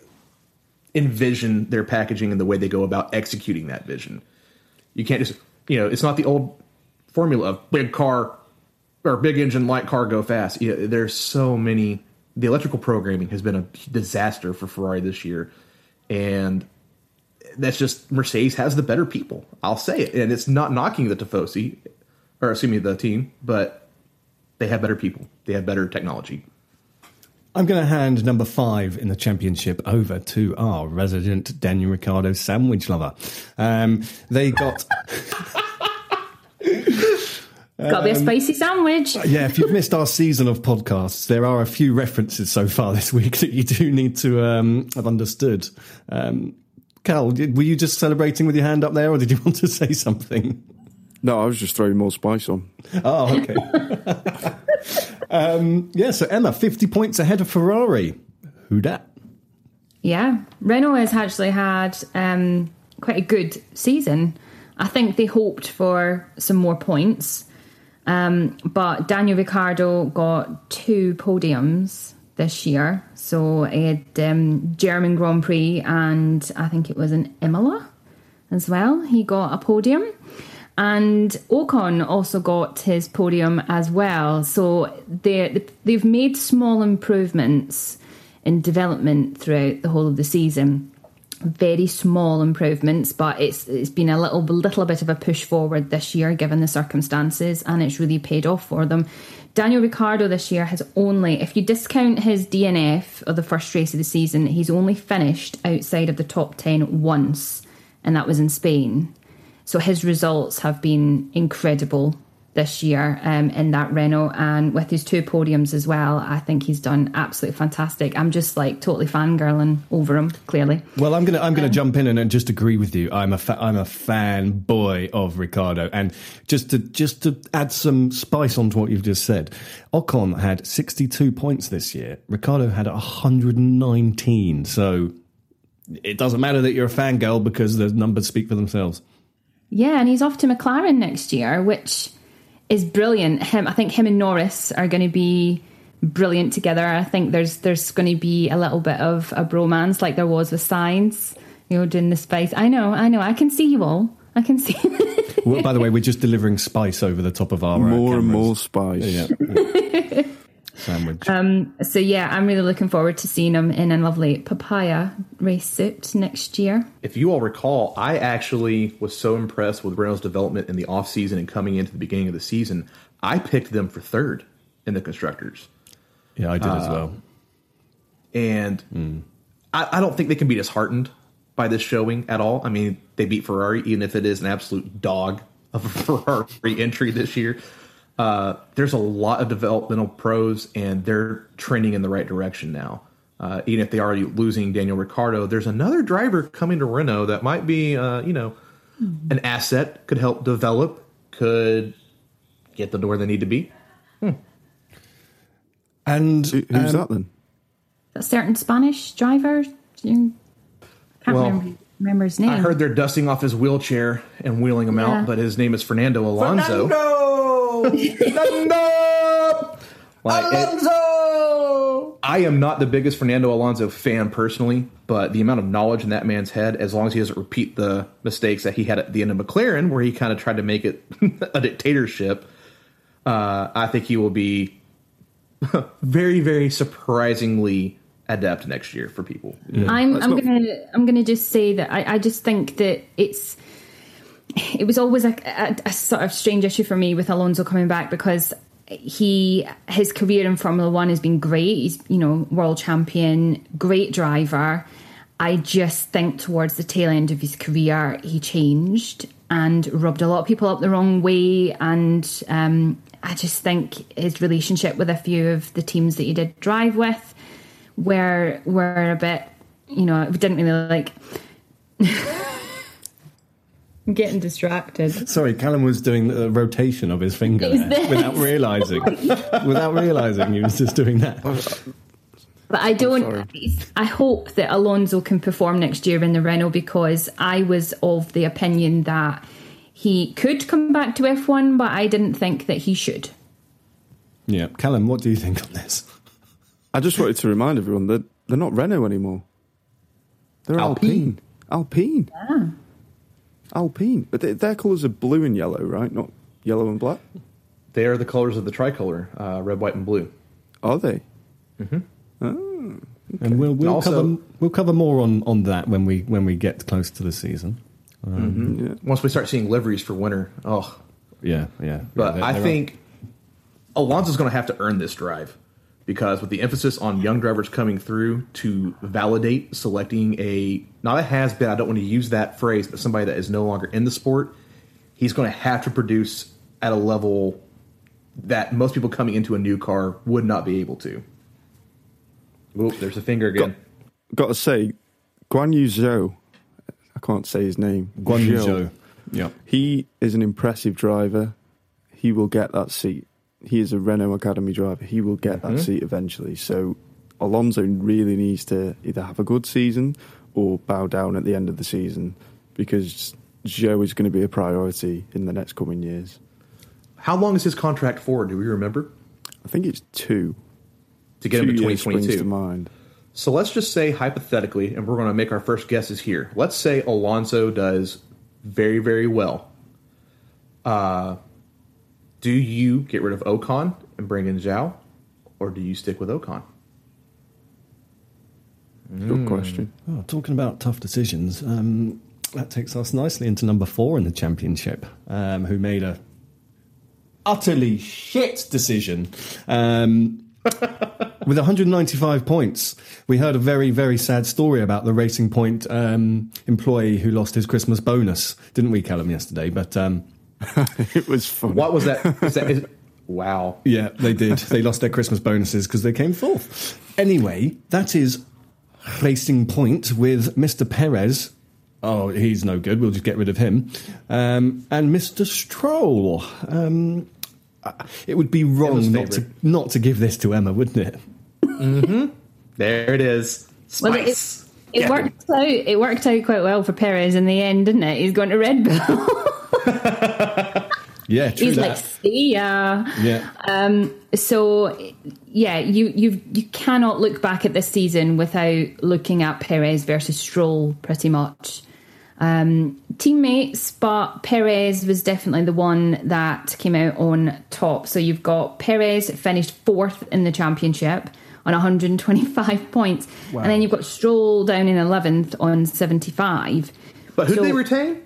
re-envision their packaging and the way they go about executing that vision. You can't just, you know, it's not the old formula of big car or big engine, light car, go fast. You know, there's so many. The electrical programming has been a disaster for Ferrari this year. And that's just, Mercedes has the better people. I'll say it. And it's not knocking the Tifosi, or excuse me, the team, but they have better people. They have better technology. I'm going to hand number five in the championship over to our resident Daniel Ricciardo sandwich lover. Um, they got... Got to be a spicy sandwich. Yeah, if you've missed our season of podcasts, there are a few references so far this week that you do need to um, have understood. Um, Cal, were you just celebrating with your hand up there, or did you want to say something? No, I was just throwing more spice on. Oh, okay. um, yeah, so Emma, fifty points ahead of Ferrari. Who dat? Yeah, Renault has actually had um, quite a good season. I think they hoped for some more points, um, but Daniel Ricciardo got two podiums this year. So he had um, German Grand Prix, and I think it was in Imola as well. He got a podium. And Ocon also got his podium as well. So they, they've made small improvements in development throughout the whole of the season. Very small improvements, but it's it's been a little, little bit of a push forward this year given the circumstances, and it's really paid off for them. Daniel Ricciardo this year has only, if you discount his D N F of the first race of the season, he's only finished outside of the top ten once, and that was in Spain. So his results have been incredible this year um, in that Renault, and with his two podiums as well, I think he's done absolutely fantastic. I'm just like totally fangirling over him, clearly. Well, I'm gonna I'm gonna Um, jump in and, and just agree with you. I'm a fa- I'm a fanboy of Ricciardo, and just to just to add some spice onto what you've just said, Ocon had sixty-two points this year. Ricciardo had one hundred nineteen. So it doesn't matter that you're a fangirl because the numbers speak for themselves. Yeah, and he's off to McLaren next year, which is brilliant. Him, I think him and Norris are going to be brilliant together. I think there's there's going to be a little bit of a bromance like there was with Sainz, you know, doing the spice. I know, I know, I can see you all. I can see. Well, by the way, we're just delivering spice over the top of our more uh, and cameras. more spice. Yeah, yeah. Sandwich. Um, so yeah, I'm really looking forward to seeing him in a lovely papaya race suit next year. If you all recall, I actually was so impressed with Renault's development in the offseason and coming into the beginning of the season, I picked them for third in the Constructors. Yeah, I did uh, as well. And mm. I, I don't think they can be disheartened by this showing at all. I mean, they beat Ferrari, even if it is an absolute dog of a Ferrari entry this year. Uh, there's a lot of developmental pros, and they're trending in the right direction now. Uh, even if they are losing Daniel Ricciardo, there's another driver coming to Renault that might be, uh, you know, mm-hmm. an asset, could help develop, could get them to where they need to be. Hmm. And Who, who's um, that then? A certain Spanish driver. Can't Well, remember, remember his name. I heard they're dusting off his wheelchair and wheeling him Yeah. out, but his name is Fernando Alonso. Fernando! Fernando! Like, it- Alonso! I am not the biggest Fernando Alonso fan personally, but the amount of knowledge in that man's head, as long as he doesn't repeat the mistakes that he had at the end of McLaren, where he kind of tried to make it a dictatorship, uh, I think he will be very, very surprisingly adept next year for people. Yeah. I'm, Let's I'm not- gonna I'm gonna just say that I, I just think that it's it was always a, a, a sort of strange issue for me with Alonso coming back, because he his career in Formula One has been great. He's, you know, world champion, great driver. I just think towards the tail end of his career he changed and rubbed a lot of people up the wrong way, and um, I just think his relationship with a few of the teams that he did drive with were were a bit, you know, we didn't really like. I'm getting distracted. Sorry, Callum was doing the rotation of his finger Is there, this- without realising. without realising he was just doing that. But I don't. I hope that Alonso can perform next year in the Renault, because I was of the opinion that he could come back to F one, but I didn't think that he should. Yeah, Callum, what do you think on this? I just wanted to remind everyone that they're not Renault anymore. They're Alpine. Alpine. Yeah. Alpine. But they, their colours are blue and yellow, right? Not yellow and black? They are the colors of the tricolor, uh, red, white, and blue. Are they? Mm-hmm. Oh, okay. And we'll we'll Also- cover we'll cover more on, on that when we when we get close to the season. Um, Mm-hmm. Yeah. Once we start seeing liveries for winter, oh. Yeah, yeah. But yeah, I they're- think Alonso's going to have to earn this drive, because with the emphasis on young drivers coming through to validate selecting a, not a has-been, I don't want to use that phrase, but somebody that is no longer in the sport, he's going to have to produce at a level that most people coming into a new car would not be able to. Oop, there's a finger again. Got to say, Guan Yu Zhou, I can't say his name. Guan Yu Zhou. Zhou. Yeah. He is an impressive driver. He will get that seat. He is a Renault Academy driver. He will get Mm-hmm. that seat eventually. So Alonso really needs to either have a good season or bow down at the end of the season, because Zhou is going to be a priority in the next coming years. How long is his contract for? Do we remember? I think it's two. To get two him to years springs to twenty twenty-two. mind. So let's just say hypothetically, and we're going to make our first guesses here. Let's say Alonso does very, very well. Uh, do you get rid of Ocon and bring in Zhou, or do you stick with Ocon? Good question. Oh, talking about tough decisions, um, that takes us nicely into number four in the championship, um, who made a utterly shit decision. Um, With one hundred ninety-five points. We heard a very, very sad story about the Racing Point um, employee who lost his Christmas bonus, didn't we, Callum, yesterday? But um, it was fun. What was that? Is that is, wow. Yeah, they did. They lost their Christmas bonuses because they came fourth. Anyway, that is Racing Point with Mister Perez. Oh, he's no good. We'll just get rid of him. Um, and Mister Stroll. Um, it would be wrong not to, not to give this to Emma, wouldn't it? Mm-hmm. There it is. Spice. Well, it, it yeah. worked out. It worked out quite well for Perez in the end, didn't it? He's going to Red Bull. Yeah, true He's that. like, see ya. Yeah. Um, so, yeah, you you you cannot look back at this season without looking at Perez versus Stroll, pretty much. Um, teammates, but Perez was definitely the one that came out on top. So you've got Perez finished fourth in the championship on one hundred twenty-five points. Wow. And then you've got Stroll down in eleventh on seventy-five. But who so, did they retain?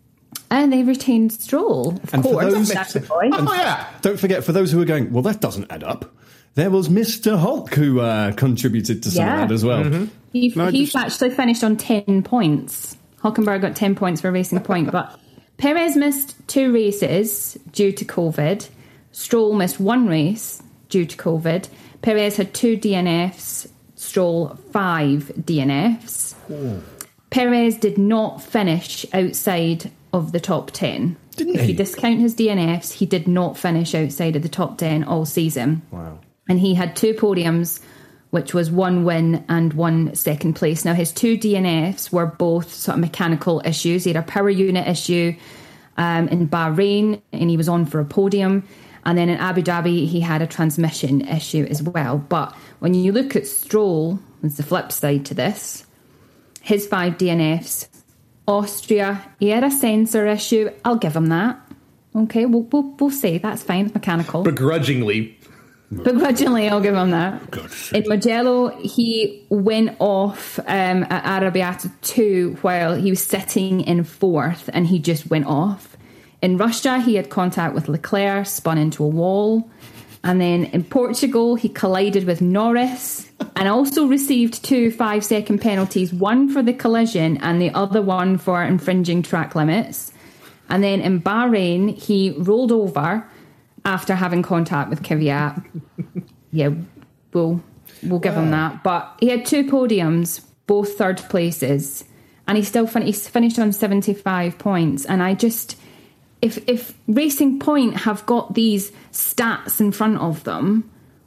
And they retained Stroll, of And for course. those- That's the point. Oh, yeah. Don't forget, for those who are going, well, that doesn't add up, there was Mister Hulk who uh, contributed to some Yeah. of that as well. Mm-hmm. He, No, he just- actually finished on ten points. Hulkenberg got ten points for Racing Point, but Perez missed two races due to COVID. Stroll missed one race due to COVID. Perez had two D N Fs, Stroll five D N Fs. Ooh. Perez did not finish outside of the top ten. Didn't if he? you discount his D N Fs, he did not finish outside of the top ten all season. Wow. And he had two podiums, which was one win and one second place. Now, his two D N Fs were both sort of mechanical issues. He had a power unit issue um, in Bahrain, and he was on for a podium. And then in Abu Dhabi, he had a transmission issue as well. But when you look at Stroll, there's the flip side to this. His five D N Fs, Austria, he had a sensor issue. I'll give him that. Okay, we'll, we'll, we'll say that's fine, it's mechanical. Begrudgingly. Begrudgingly, I'll give him that. In Mugello, he went off um, at Arrabbiata two while he was sitting in fourth, and he just went off. In Russia, he had contact with Leclerc, spun into a wall. And then in Portugal, he collided with Norris and also received two five-second penalties, one for the collision and the other one for infringing track limits. And then in Bahrain, he rolled over after having contact with Kvyat. Yeah, we'll, we'll give wow. him that. But he had two podiums, both third places, and he still fin- he's finished on seventy-five points. And I just... If if Racing Point have got these stats in front of them,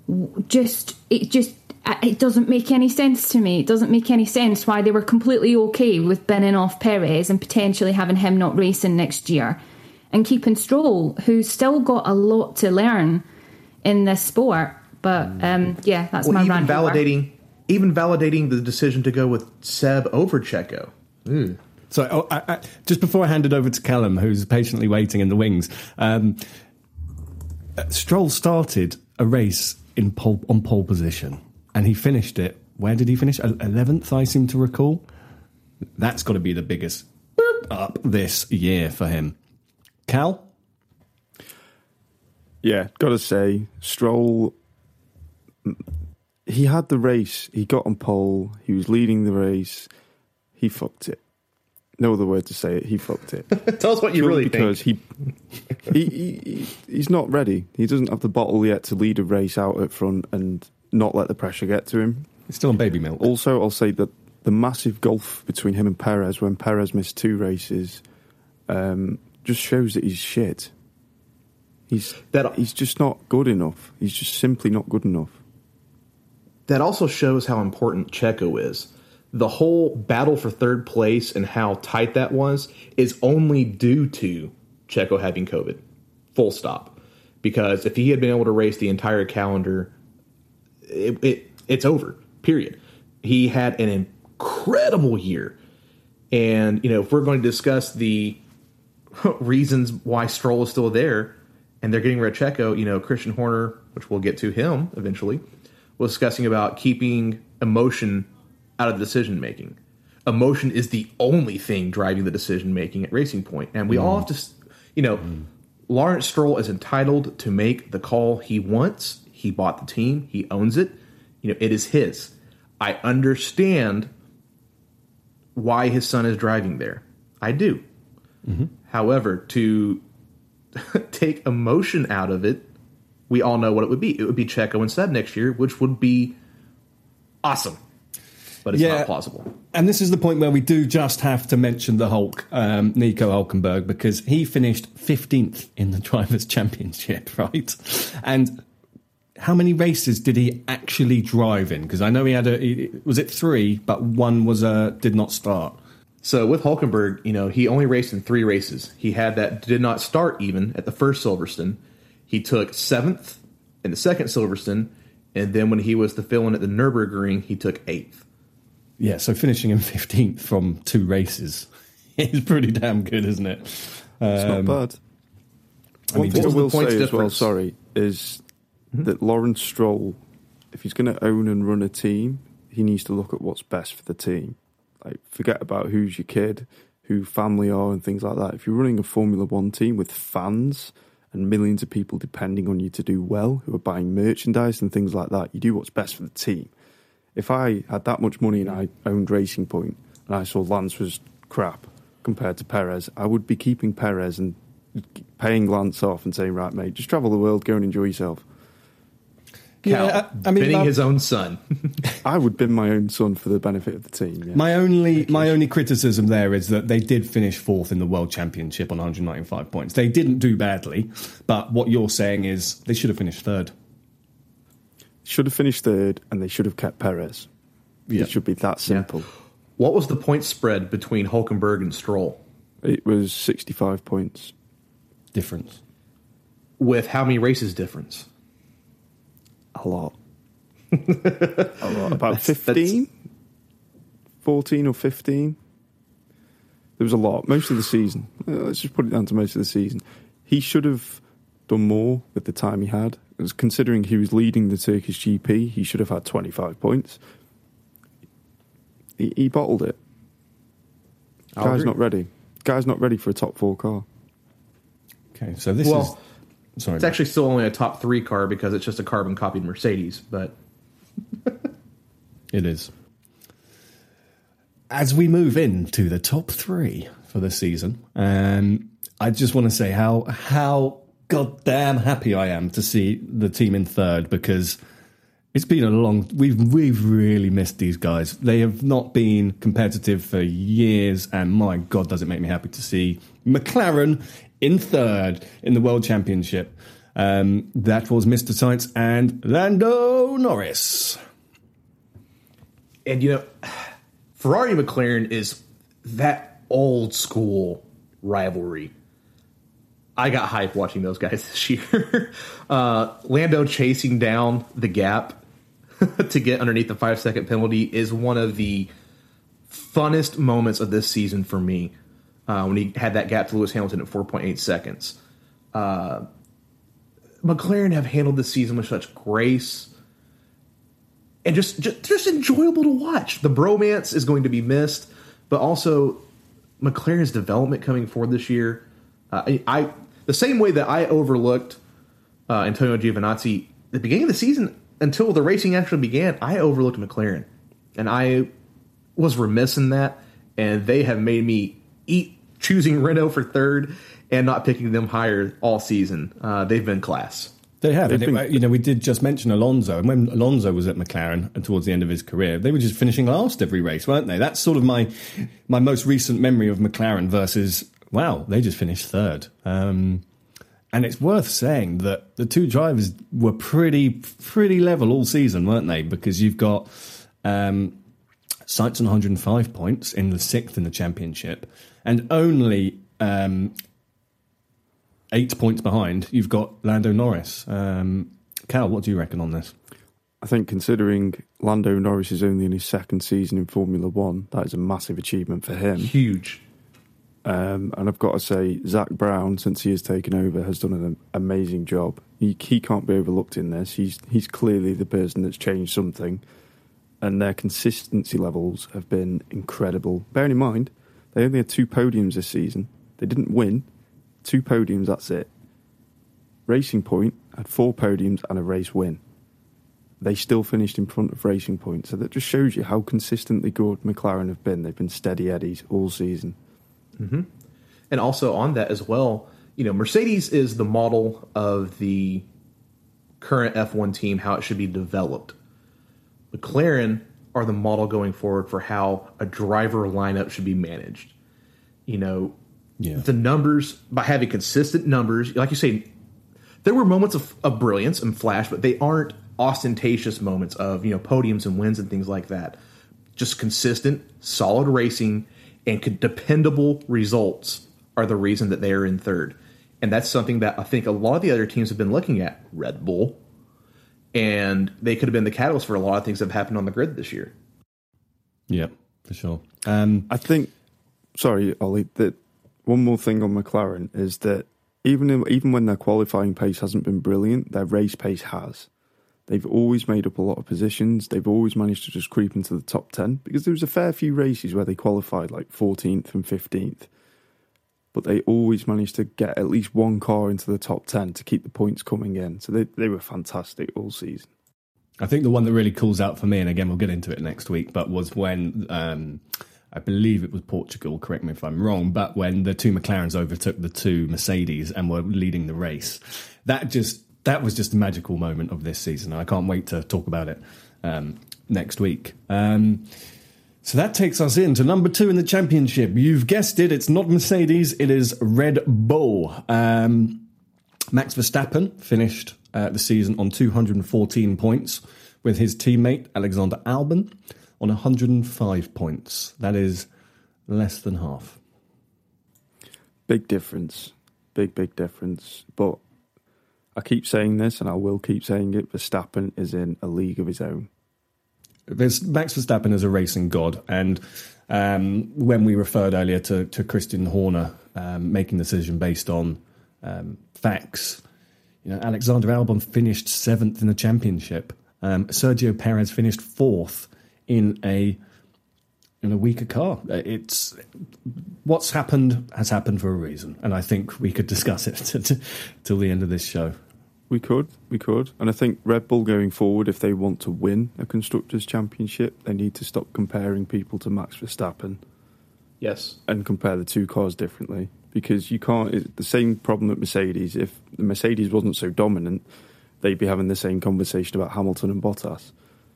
just it just it doesn't make any sense to me. It doesn't make any sense why they were completely okay with binning off Perez and potentially having him not racing next year, and keeping Stroll, who's still got a lot to learn in this sport. But um, yeah, that's well, my even rant. validating over. even validating the decision to go with Seb over Checo. Mm. So, oh, I, I, just before I hand it over to Callum, who's patiently waiting in the wings, um, Stroll started a race in pole, on pole position, and he finished it. Where did he finish? eleventh, I seem to recall. That's got to be the biggest boop up this year for him. Cal? Yeah, got to say, Stroll, he had the race. He got on pole. He was leading the race. He fucked it. No other word to say it. He fucked it. Tell us what you really because think. Because he, he, he, he's not ready. He doesn't have the bottle yet to lead a race out at front and not let the pressure get to him. He's still on baby milk. Also, I'll say that the massive gulf between him and Perez, when Perez missed two races, um, just shows that he's shit. He's that he's just not good enough. He's just simply not good enough. That also shows how important Checo is. The whole battle for third place and how tight that was is only due to Checo having COVID. Full stop. Because if he had been able to race the entire calendar, it, it it's over. Period. He had an incredible year. And, you know, if we're going to discuss the reasons why Stroll is still there and they're getting rid of Checo, you know, Christian Horner, which we'll get to him eventually, was discussing about keeping emotion out of the decision making. Emotion is the only thing driving the decision making at Racing Point, and we mm. all have to, you know, mm. Lawrence Stroll is entitled to make the call he wants. He bought the team. He owns it. You know, it is his. I understand why his son is driving there. I do. Mm-hmm. However, to take emotion out of it, we all know what it would be. It would be Checo and Seb next year, which would be awesome. But it's yeah, not plausible. And this is the point where we do just have to mention the Hulk, um, Nico Hülkenberg, because he finished fifteenth in the Drivers' Championship, right? And how many races did he actually drive in? Because I know he had a, he, was it three, but one was uh, did not start. So with Hülkenberg, you know, he only raced in three races. He had that did not start even at the first Silverstone. He took seventh in the second Silverstone, and then when he was the fill-in at the Nürburgring, he took eighth. Yeah, so finishing in fifteenth from two races is pretty damn good, isn't it? Um, it's not bad. I One mean, thing I what was will the points say as well, difference? sorry, is mm-hmm. that Lawrence Stroll, if he's going to own and run a team, he needs to look at what's best for the team. Like, forget about who's your kid, who family are, and things like that. If you're running a Formula One team with fans and millions of people depending on you to do well, who are buying merchandise and things like that, you do what's best for the team. If I had that much money and I owned Racing Point and I saw Lance was crap compared to Perez, I would be keeping Perez and paying Lance off and saying, right, mate, just travel the world, go and enjoy yourself. Cal, yeah, I, I mean, binning my, his own son. I would bin my own son for the benefit of the team. Yeah. My only my only criticism there is that they did finish fourth in the World Championship on one hundred ninety-five points. They didn't do badly, but what you're saying is they should have finished third. Should have finished third, and they should have kept Perez. Yeah. It should be that simple. Yeah. What was the point spread between Hülkenberg and Stroll? It was sixty-five points. Difference. With how many races difference? A lot. A lot. About that's, fifteen? That's... fourteen or fifteen? There was a lot. Most of the season. Let's just put it down to most of the season. He should have done more with the time he had. As considering he was leading the Turkish G P, he should have had twenty-five points. He, he bottled it. I'll Guy's agree. not ready. Guy's not ready for a top four car. Okay, so this well, is... Sorry, it's Matt. actually still only a top three car because it's just a carbon copied Mercedes, but... It is. As we move into the top three for the season, um, I just want to say how how goddamn happy I am to see the team in third, because it's been a long... We've, we've really missed these guys. They have not been competitive for years, and my God, does it make me happy to see McLaren in third in the World Championship. Um, that was Mister Science and Lando Norris. And, you know, Ferrari and McLaren is that old school rivalry. I got hype watching those guys this year. uh, Lando chasing down the gap to get underneath the five-second penalty is one of the funnest moments of this season for me. Uh, when he had that gap to Lewis Hamilton at four point eight seconds. Uh, McLaren have handled this season with such grace and just, just just enjoyable to watch. The bromance is going to be missed, but also McLaren's development coming forward this year. Uh, I, I the same way that I overlooked uh, Antonio Giovinazzi at the beginning of the season until the racing actually began, I overlooked McLaren, and I was remiss in that. And they have made me eat choosing Renault for third and not picking them higher all season. Uh, they've been class. They have. And been, it, you know, we did just mention Alonso, and when Alonso was at McLaren and towards the end of his career, they were just finishing last every race, weren't they? That's sort of my my most recent memory of McLaren versus, wow, they just finished third. Um, and it's worth saying that the two drivers were pretty pretty level all season, weren't they? Because you've got um, Sainz on one hundred five points in the sixth in the championship, and only um, eight points behind, you've got Lando Norris. Um, Cal, what do you reckon on this? I think considering Lando Norris is only in his second season in Formula One, that is a massive achievement for him. Huge. Um, and I've got to say, Zach Brown, since he has taken over, has done an amazing job. He, he can't be overlooked in this. He's he's clearly the person that's changed something. And their consistency levels have been incredible. Bearing in mind, they only had two podiums this season. They didn't win. Two podiums, that's it. Racing Point had four podiums and a race win. they still finished in front of Racing Point. So that just shows you how consistently good McLaren have been. They've been steady eddies all season. Mm-hmm. And also on that as well, you know, Mercedes is the model of the current F one team, how it should be developed. McLaren are the model going forward for how a driver lineup should be managed. You know, yeah. the numbers, by having consistent numbers, like you say, there were moments of, of brilliance and flash, but they aren't ostentatious moments of, you know, podiums and wins and things like that. Just consistent, solid racing and dependable results are the reason that they are in third. And that's something that I think a lot of the other teams have been looking at. Red Bull. And they could have been the catalyst for a lot of things that have happened on the grid this year. Yeah, for sure. Um, I think, sorry, Ollie, that one more thing on McLaren is that even in, even when their qualifying pace hasn't been brilliant, their race pace has. They've always made up a lot of positions. They've always managed to just creep into the top ten, because there was a fair few races where they qualified like fourteenth and fifteenth. But they always managed to get at least one car into the top ten to keep the points coming in. So they, they were fantastic all season. I think the one that really calls out for me, and again, we'll get into it next week, but was when, um, I believe it was Portugal, correct me if I'm wrong, but when the two McLarens overtook the two Mercedes and were leading the race. That just that was just a magical moment of this season. I can't wait to talk about it um, next week. Um So that takes us into number two in the championship. You've guessed it, it's not Mercedes, it is Red Bull. Um, Max Verstappen finished uh, the season on two hundred fourteen points with his teammate Alexander Albon on one hundred five points. That is less than half. Big difference. Big, big difference. But I keep saying this, and I will keep saying it, Verstappen is in a league of his own. There's Max Verstappen is a racing god, and um, when we referred earlier to, to Christian Horner um, making the decision based on um, facts, you know, Alexander Albon finished seventh in the championship. Um, Sergio Perez finished fourth in a in a weaker car. It's what's happened has happened for a reason, and I think we could discuss it t- t- till the end of this show. We could, we could. And I think Red Bull going forward, if they want to win a Constructors' Championship, they need to stop comparing people to Max Verstappen. Yes. And compare the two cars differently. Because you can't, it's the same problem at Mercedes. If the Mercedes wasn't so dominant, they'd be having the same conversation about Hamilton and Bottas.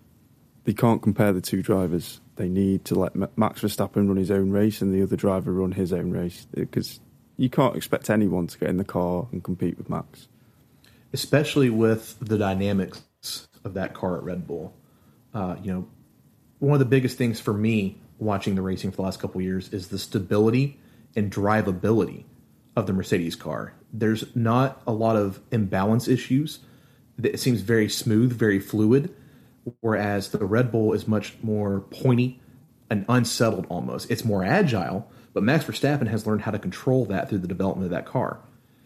They can't compare the two drivers. They need to let Max Verstappen run his own race and the other driver run his own race. Because you can't expect anyone to get in the car and compete with Max. Especially with the dynamics of that car at Red Bull. Uh, you know, one of the biggest things for me watching the racing for the last couple of years is the stability and drivability of the Mercedes car. There's not a lot of imbalance issues. It seems very smooth, very fluid, whereas the Red Bull is much more pointy and unsettled almost. It's more agile, but Max Verstappen has learned how to control that through the development of that car.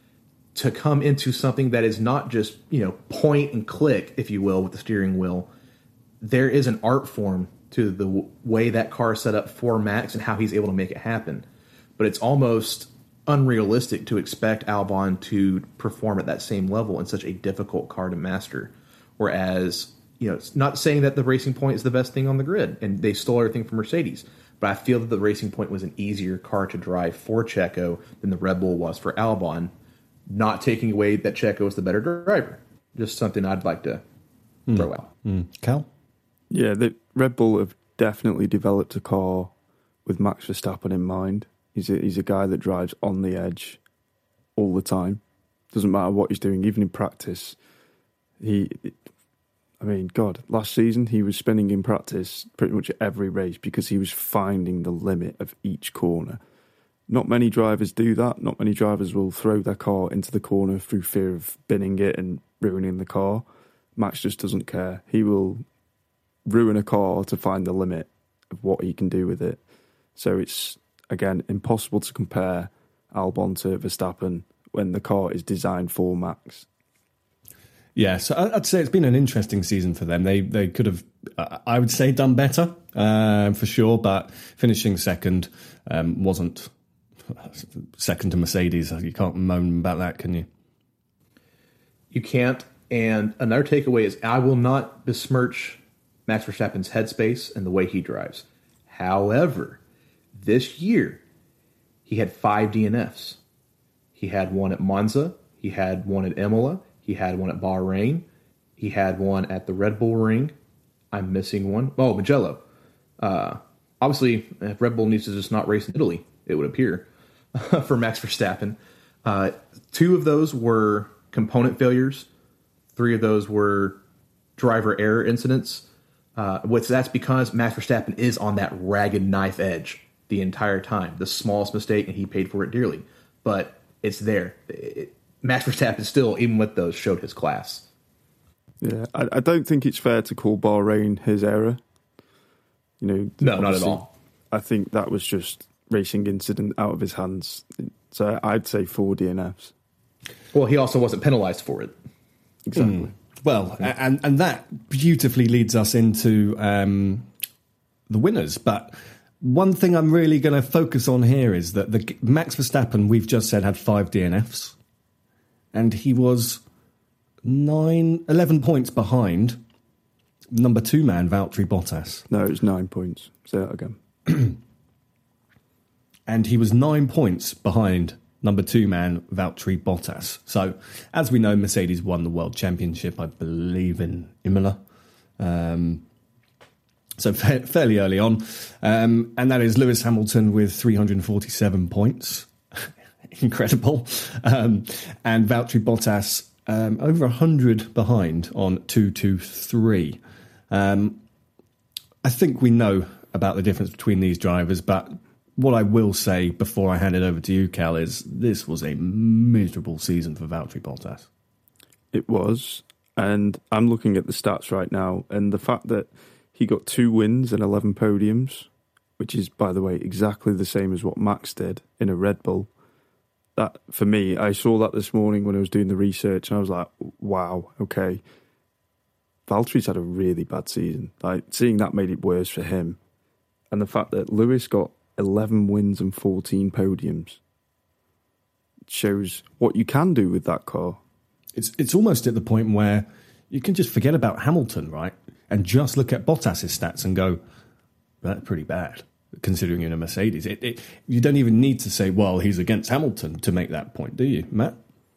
To come into something that is not just, you know, point and click, if you will, with the steering wheel, there is an art form to the w- way that car is set up for Max and how he's able to make it happen. But it's almost unrealistic to expect Albon to perform at that same level in such a difficult car to master. Whereas, you know, it's not saying that the Racing Point is the best thing on the grid, and they stole everything from Mercedes. But I feel that the Racing Point was an easier car to drive for Checo than the Red Bull was for Albon. Not taking away that Checo is the better driver. Just something I'd like to mm. throw out. Mm. Cal? Yeah, the Red Bull have definitely developed a car with Max Verstappen in mind. He's a, he's a guy that drives on the edge all the time. Doesn't matter what he's doing, even in practice. He, I mean, God, last season he was spinning in practice pretty much every race because he was finding the limit of each corner. Not many drivers do that. Not many drivers will throw their car into the corner through fear of binning it and ruining the car. Max just doesn't care. He will ruin a car to find the limit of what he can do with it. So it's, again, impossible to compare Albon to Verstappen when the car is designed for Max. Yeah, so I'd say it's been an interesting season for them. They they could have, I would say, done better, uh, for sure, but finishing second um, wasn't... Second to Mercedes, you can't moan about that, can you? You can't, And another takeaway is I will not besmirch Max Verstappen's headspace and the way he drives. However, this year, he had five D N Fs. He had one at Monza. He had one at Imola. He had one at Bahrain. He had one at the Red Bull Ring. I'm missing one. Oh, Mugello. Uh, obviously, if Red Bull needs to just not race in Italy, it would appear, for Max Verstappen. Uh, two of those were component failures. Three of those were driver error incidents. Uh, which that's because Max Verstappen is on that ragged knife edge the entire time. The smallest mistake, and he paid for it dearly. But it's there. It, Max Verstappen still, even with those, showed his class. Yeah, I, I don't think it's fair to call Bahrain his error. You know, no, not at all. I think that was just racing incident out of his hands. So I'd say four D N Fs. Well, he also wasn't penalised for it. Exactly. Mm. Well, and and that beautifully leads us into um, the winners. But one thing I'm really going to focus on here is that the Max Verstappen, we've just said, had five D N Fs, and he was nine, eleven points behind number two man Valtteri Bottas. No, it was nine points. Say that again. And he was nine points behind number two man Valtteri Bottas. So, as we know, Mercedes won the World Championship, I believe, in Imola. Um, so, fa- fairly early on. Um, and that is Lewis Hamilton with three hundred forty-seven points. Incredible. Um, and Valtteri Bottas um, over one hundred behind on two two three. Um, I think we know about the difference between these drivers, but what I will say before I hand it over to you, Cal, is this was a miserable season for Valtteri Bottas. It was, and I'm looking at the stats right now, and the fact that he got two wins and eleven podiums, which is, by the way, exactly the same as what Max did in a Red Bull. That, for me, I saw that this morning when I was doing the research, and I was like, wow, okay. Valtteri's had a really bad season. Like, seeing that made it worse for him. And the fact that Lewis got eleven wins and fourteen podiums shows what you can do with that car. It's it's almost at the point where you can just forget about Hamilton, right? And just look at Bottas's stats and go, that's pretty bad, considering you're in a Mercedes. It, it, you don't even need to say, well, he's against Hamilton to make that point, do you, Matt?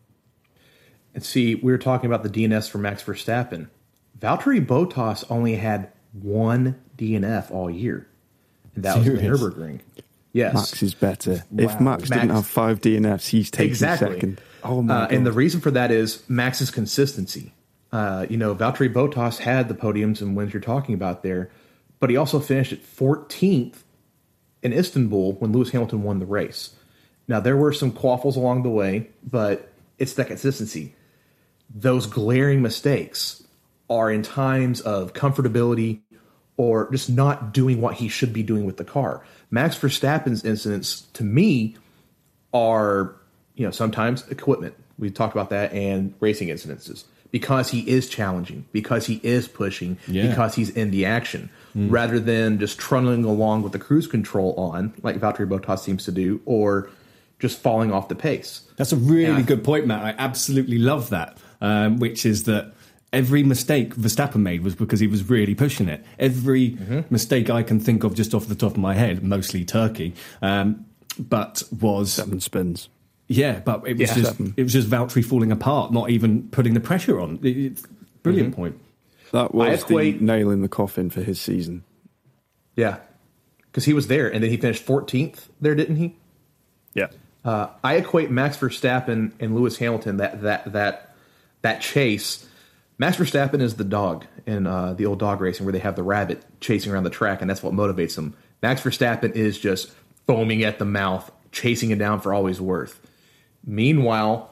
And see, we were talking about the D N Fs for Max Verstappen. Valtteri Bottas only had one D N F all year. And that Serious? was the Nürburgring. Yes. Max is better. Wow. If Max, Max didn't have five D N Fs, he's taking exactly. second. Oh my uh, and the reason for that is Max's consistency. Uh, you know, Valtteri Bottas had the podiums and wins you're talking about there, but he also finished at fourteenth in Istanbul when Lewis Hamilton won the race. Now, there were some quaffles along the way, but it's that consistency. Those glaring mistakes are in times of comfortability or just not doing what he should be doing with the car. Max Verstappen's incidents, to me, are, you know, sometimes equipment. We talked about that, and racing incidences. Because he is challenging, because he is pushing, yeah. because he's in the action, mm. rather than just trundling along with the cruise control on, like Valtteri Bottas seems to do, or just falling off the pace. That's a really good point, Matt. I absolutely love that, um, which is that every mistake Verstappen made was because he was really pushing it. Every mm-hmm. mistake I can think of just off the top of my head, mostly Turkey, um, but was... Seven spins. Yeah, but it was yeah. just it was just Valtteri falling apart, not even putting the pressure on. It's brilliant mm-hmm. point. That was equate, the nail in the coffin for his season. Yeah, because he was there, and then he finished fourteenth there, didn't he? Yeah. Uh, I equate Max Verstappen and Lewis Hamilton, that that that that chase. Max Verstappen is the dog in uh, the old dog racing where they have the rabbit chasing around the track, and that's what motivates him. Max Verstappen is just foaming at the mouth, chasing it down for all he's worth. Meanwhile,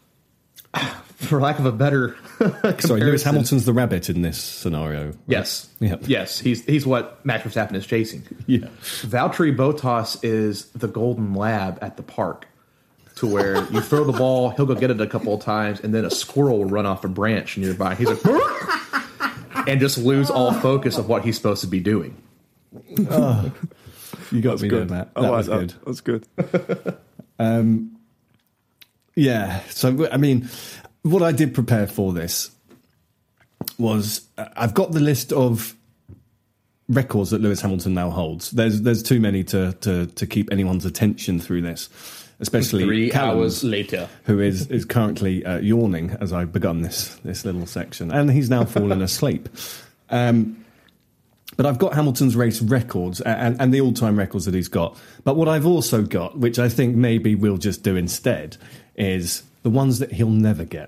for lack of a better sorry, Lewis Hamilton's the rabbit in this scenario. Right? Yes, yep. yes, he's he's what Max Verstappen is chasing. Yeah, Valtteri Bottas is the golden lab at the park, to where you throw the ball, he'll go get it a couple of times, and then a squirrel will run off a branch nearby. He's like, and just lose all focus of what he's supposed to be doing. Oh, you got That's me good. there, Matt. That that was was good. That's good. um, yeah. So I mean, what I did prepare for this was uh, I've got the list of records that Lewis Hamilton now holds. There's there's too many to to, to keep anyone's attention through this, especially Three Callum's, hours later, who is is currently uh, yawning as I've begun this this little section, and he's now fallen asleep. Um, But I've got Hamilton's race records and, and the all-time records that he's got. But what I've also got, which I think maybe we'll just do instead, is the ones that he'll never get.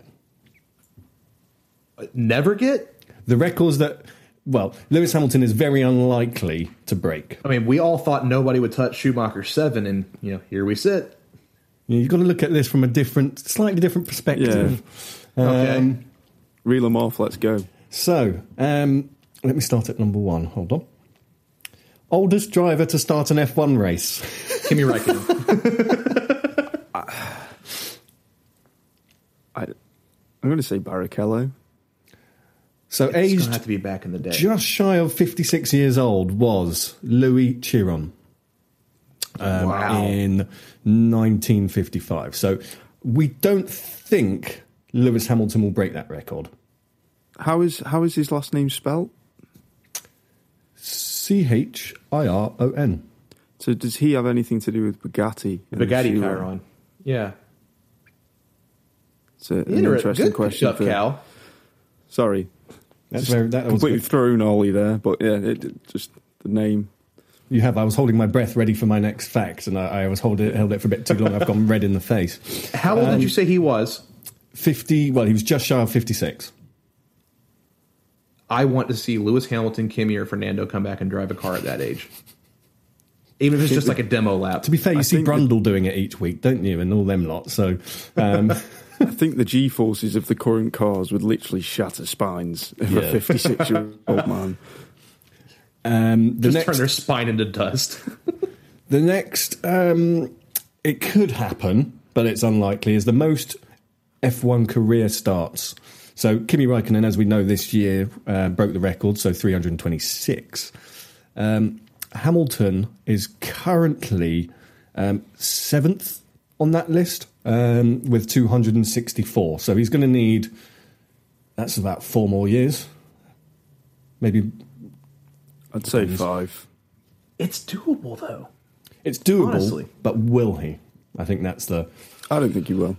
Never get? The records that, well, Lewis Hamilton is very unlikely to break. I mean, we all thought nobody would touch Schumacher's seven, and, you know, here we sit. You've got to look at this from a different, slightly different perspective. Yeah. Um, Okay. Reel them off, let's go. So, um... let me start at number one. Hold on. Oldest driver to start an F one race. Kimi Räikkönen. I, I'm going to say Barrichello. So It's going aged to have to be back in the day. just shy of fifty-six years old was Louis Chiron um, Wow. in nineteen fifty-five. So we don't think Lewis Hamilton will break that record. How is how is his last name spelled? C H I R O N. So does he have anything to do with Bugatti? and Bugatti Chiron? Chiron. Yeah. It's a, an Inter- interesting good question. Up, for, Cal. Sorry, That's Just very, that was completely good. thrown Ollie there, but yeah, it, it, just the name. You have. I was holding my breath ready for my next fact, and I, I was holding it, held it for a bit too long. I've gone red in the face. How old Um, did you say he was? fifty. Well, he was just shy of fifty-six. I want to see Lewis Hamilton, Kimi, or Fernando come back and drive a car at that age. Even if it's just like a demo lap. To be fair, you I see think Brundle doing it each week, don't you? And all them lot. So, um, I think the G-forces of the current cars would literally shatter spines of Yeah. a fifty-six-year-old man. um, the just next, turn their spine into dust. the next, um, it could happen, but it's unlikely. Is the most F one career starts. So Kimi Räikkönen, as we know this year, uh, broke the record, so three hundred twenty-six. Um, Hamilton is currently um, seventh on that list um, with two hundred sixty-four. So he's going to need, that's about four more years. Maybe. I'd say five. It's doable, though. It's doable, Honestly. but will he? I think that's the... I don't think he will.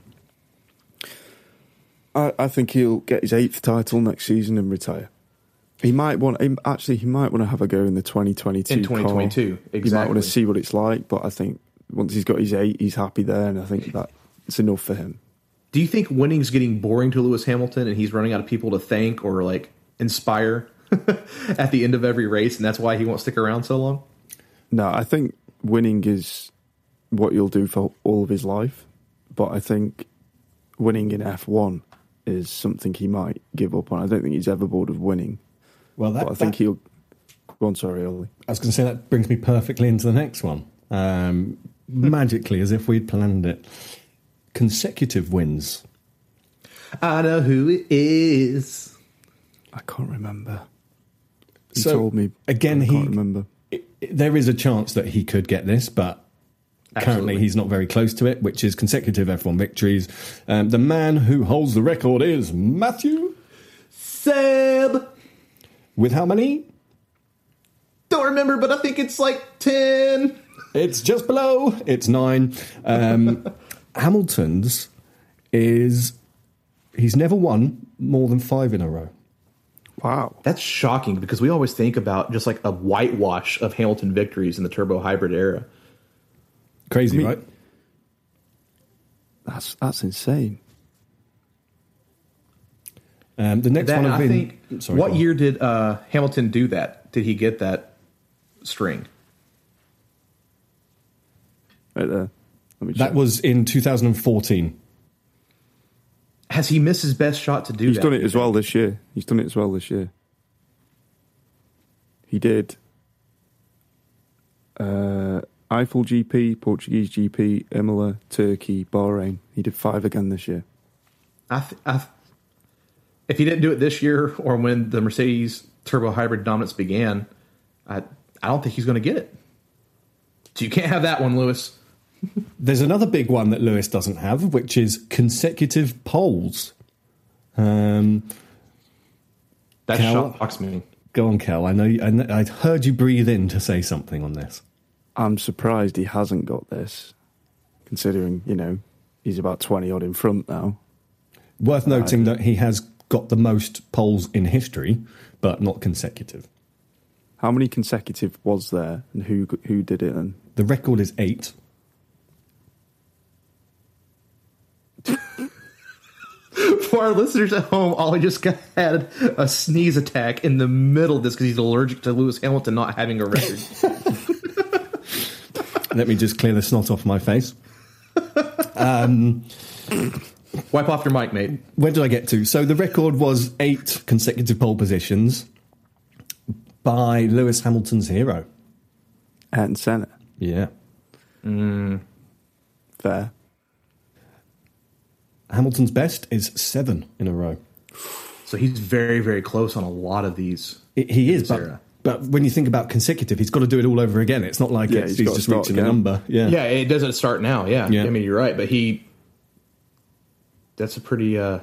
I, I think he'll get his eighth title next season and retire. He might want. He, actually, he might want to have a go in the twenty twenty-two. In twenty twenty-two, car. He might exactly. want to see what it's like, but I think once he's got his eight, he's happy there, and I think that it's enough for him. Do you think winning's getting boring to Lewis Hamilton and he's running out of people to thank or like inspire at the end of every race, and that's why he won't stick around so long? No, I think winning is what you'll do for all of his life, but I think winning in F one is something he might give up on. I don't think he's ever bored of winning. Well, that, but I think that- he'll. Go on, sorry, Ollie. I was going to say that brings me perfectly into the next one. Um, magically, as if we'd planned it. Consecutive wins. I know who it is. I can't remember. He So, told me. again, I can't he- remember. It- it- there is a chance that he could get this, but currently Absolutely. he's not very close to it, which is consecutive F one victories. Um, the man who holds the record is Matthew. Seb. With how many? Don't remember, but I think it's like ten. It's just below. It's nine. Um, Hamilton's is... He's never won more than five in a row. Wow. That's shocking because we always think about just like a whitewash of Hamilton victories in the turbo hybrid era. Crazy, I mean- right? That's that's insane. Um, the next That, one I I've been... think. Sorry, what go on. year did uh, Hamilton do that? Did he get that string? Right there. Let me check. That was in two thousand fourteen. Has he missed his best shot to do He's that? done it as well this year. He's done it as well this year. He did uh, Eiffel G P, Portuguese G P, Imola, Turkey, Bahrain. He did five again this year. I th- I th- if he didn't do it this year or when the Mercedes turbo hybrid dominance began, I I don't think he's going to get it. So you can't have that one, Lewis. There's another big one that Lewis doesn't have, which is consecutive poles. Um, That Cal, shocks me. Go on, Cal. I know, you, I know. I'd heard you breathe in to say something on this. I'm surprised he hasn't got this, considering, you know, he's about twenty odd in front now. Worth noting Uh, that he has got the most poles in history, but not consecutive. How many consecutive was there, and who who did it? And The record is eight. For our listeners at home, Ollie just got, had a sneeze attack in the middle of this because he's allergic to Lewis Hamilton not having a record. Let me just clear the snot off my face. Um, Wipe off your mic, mate. where did I get to? So the record was eight consecutive pole positions by Lewis Hamilton's hero. Ayrton Senna. Yeah. Fair. Hamilton's best is seven in a row. So he's very, very close on a lot of these. It, he is, This but, era. but when you think about consecutive, he's got to do it all over again. It's not like Yeah, it's, he's he's got to just start reaching a again. number. Yeah. Yeah, it doesn't start now. Yeah. Yeah. I mean, you're right, but he. That's a pretty. Uh,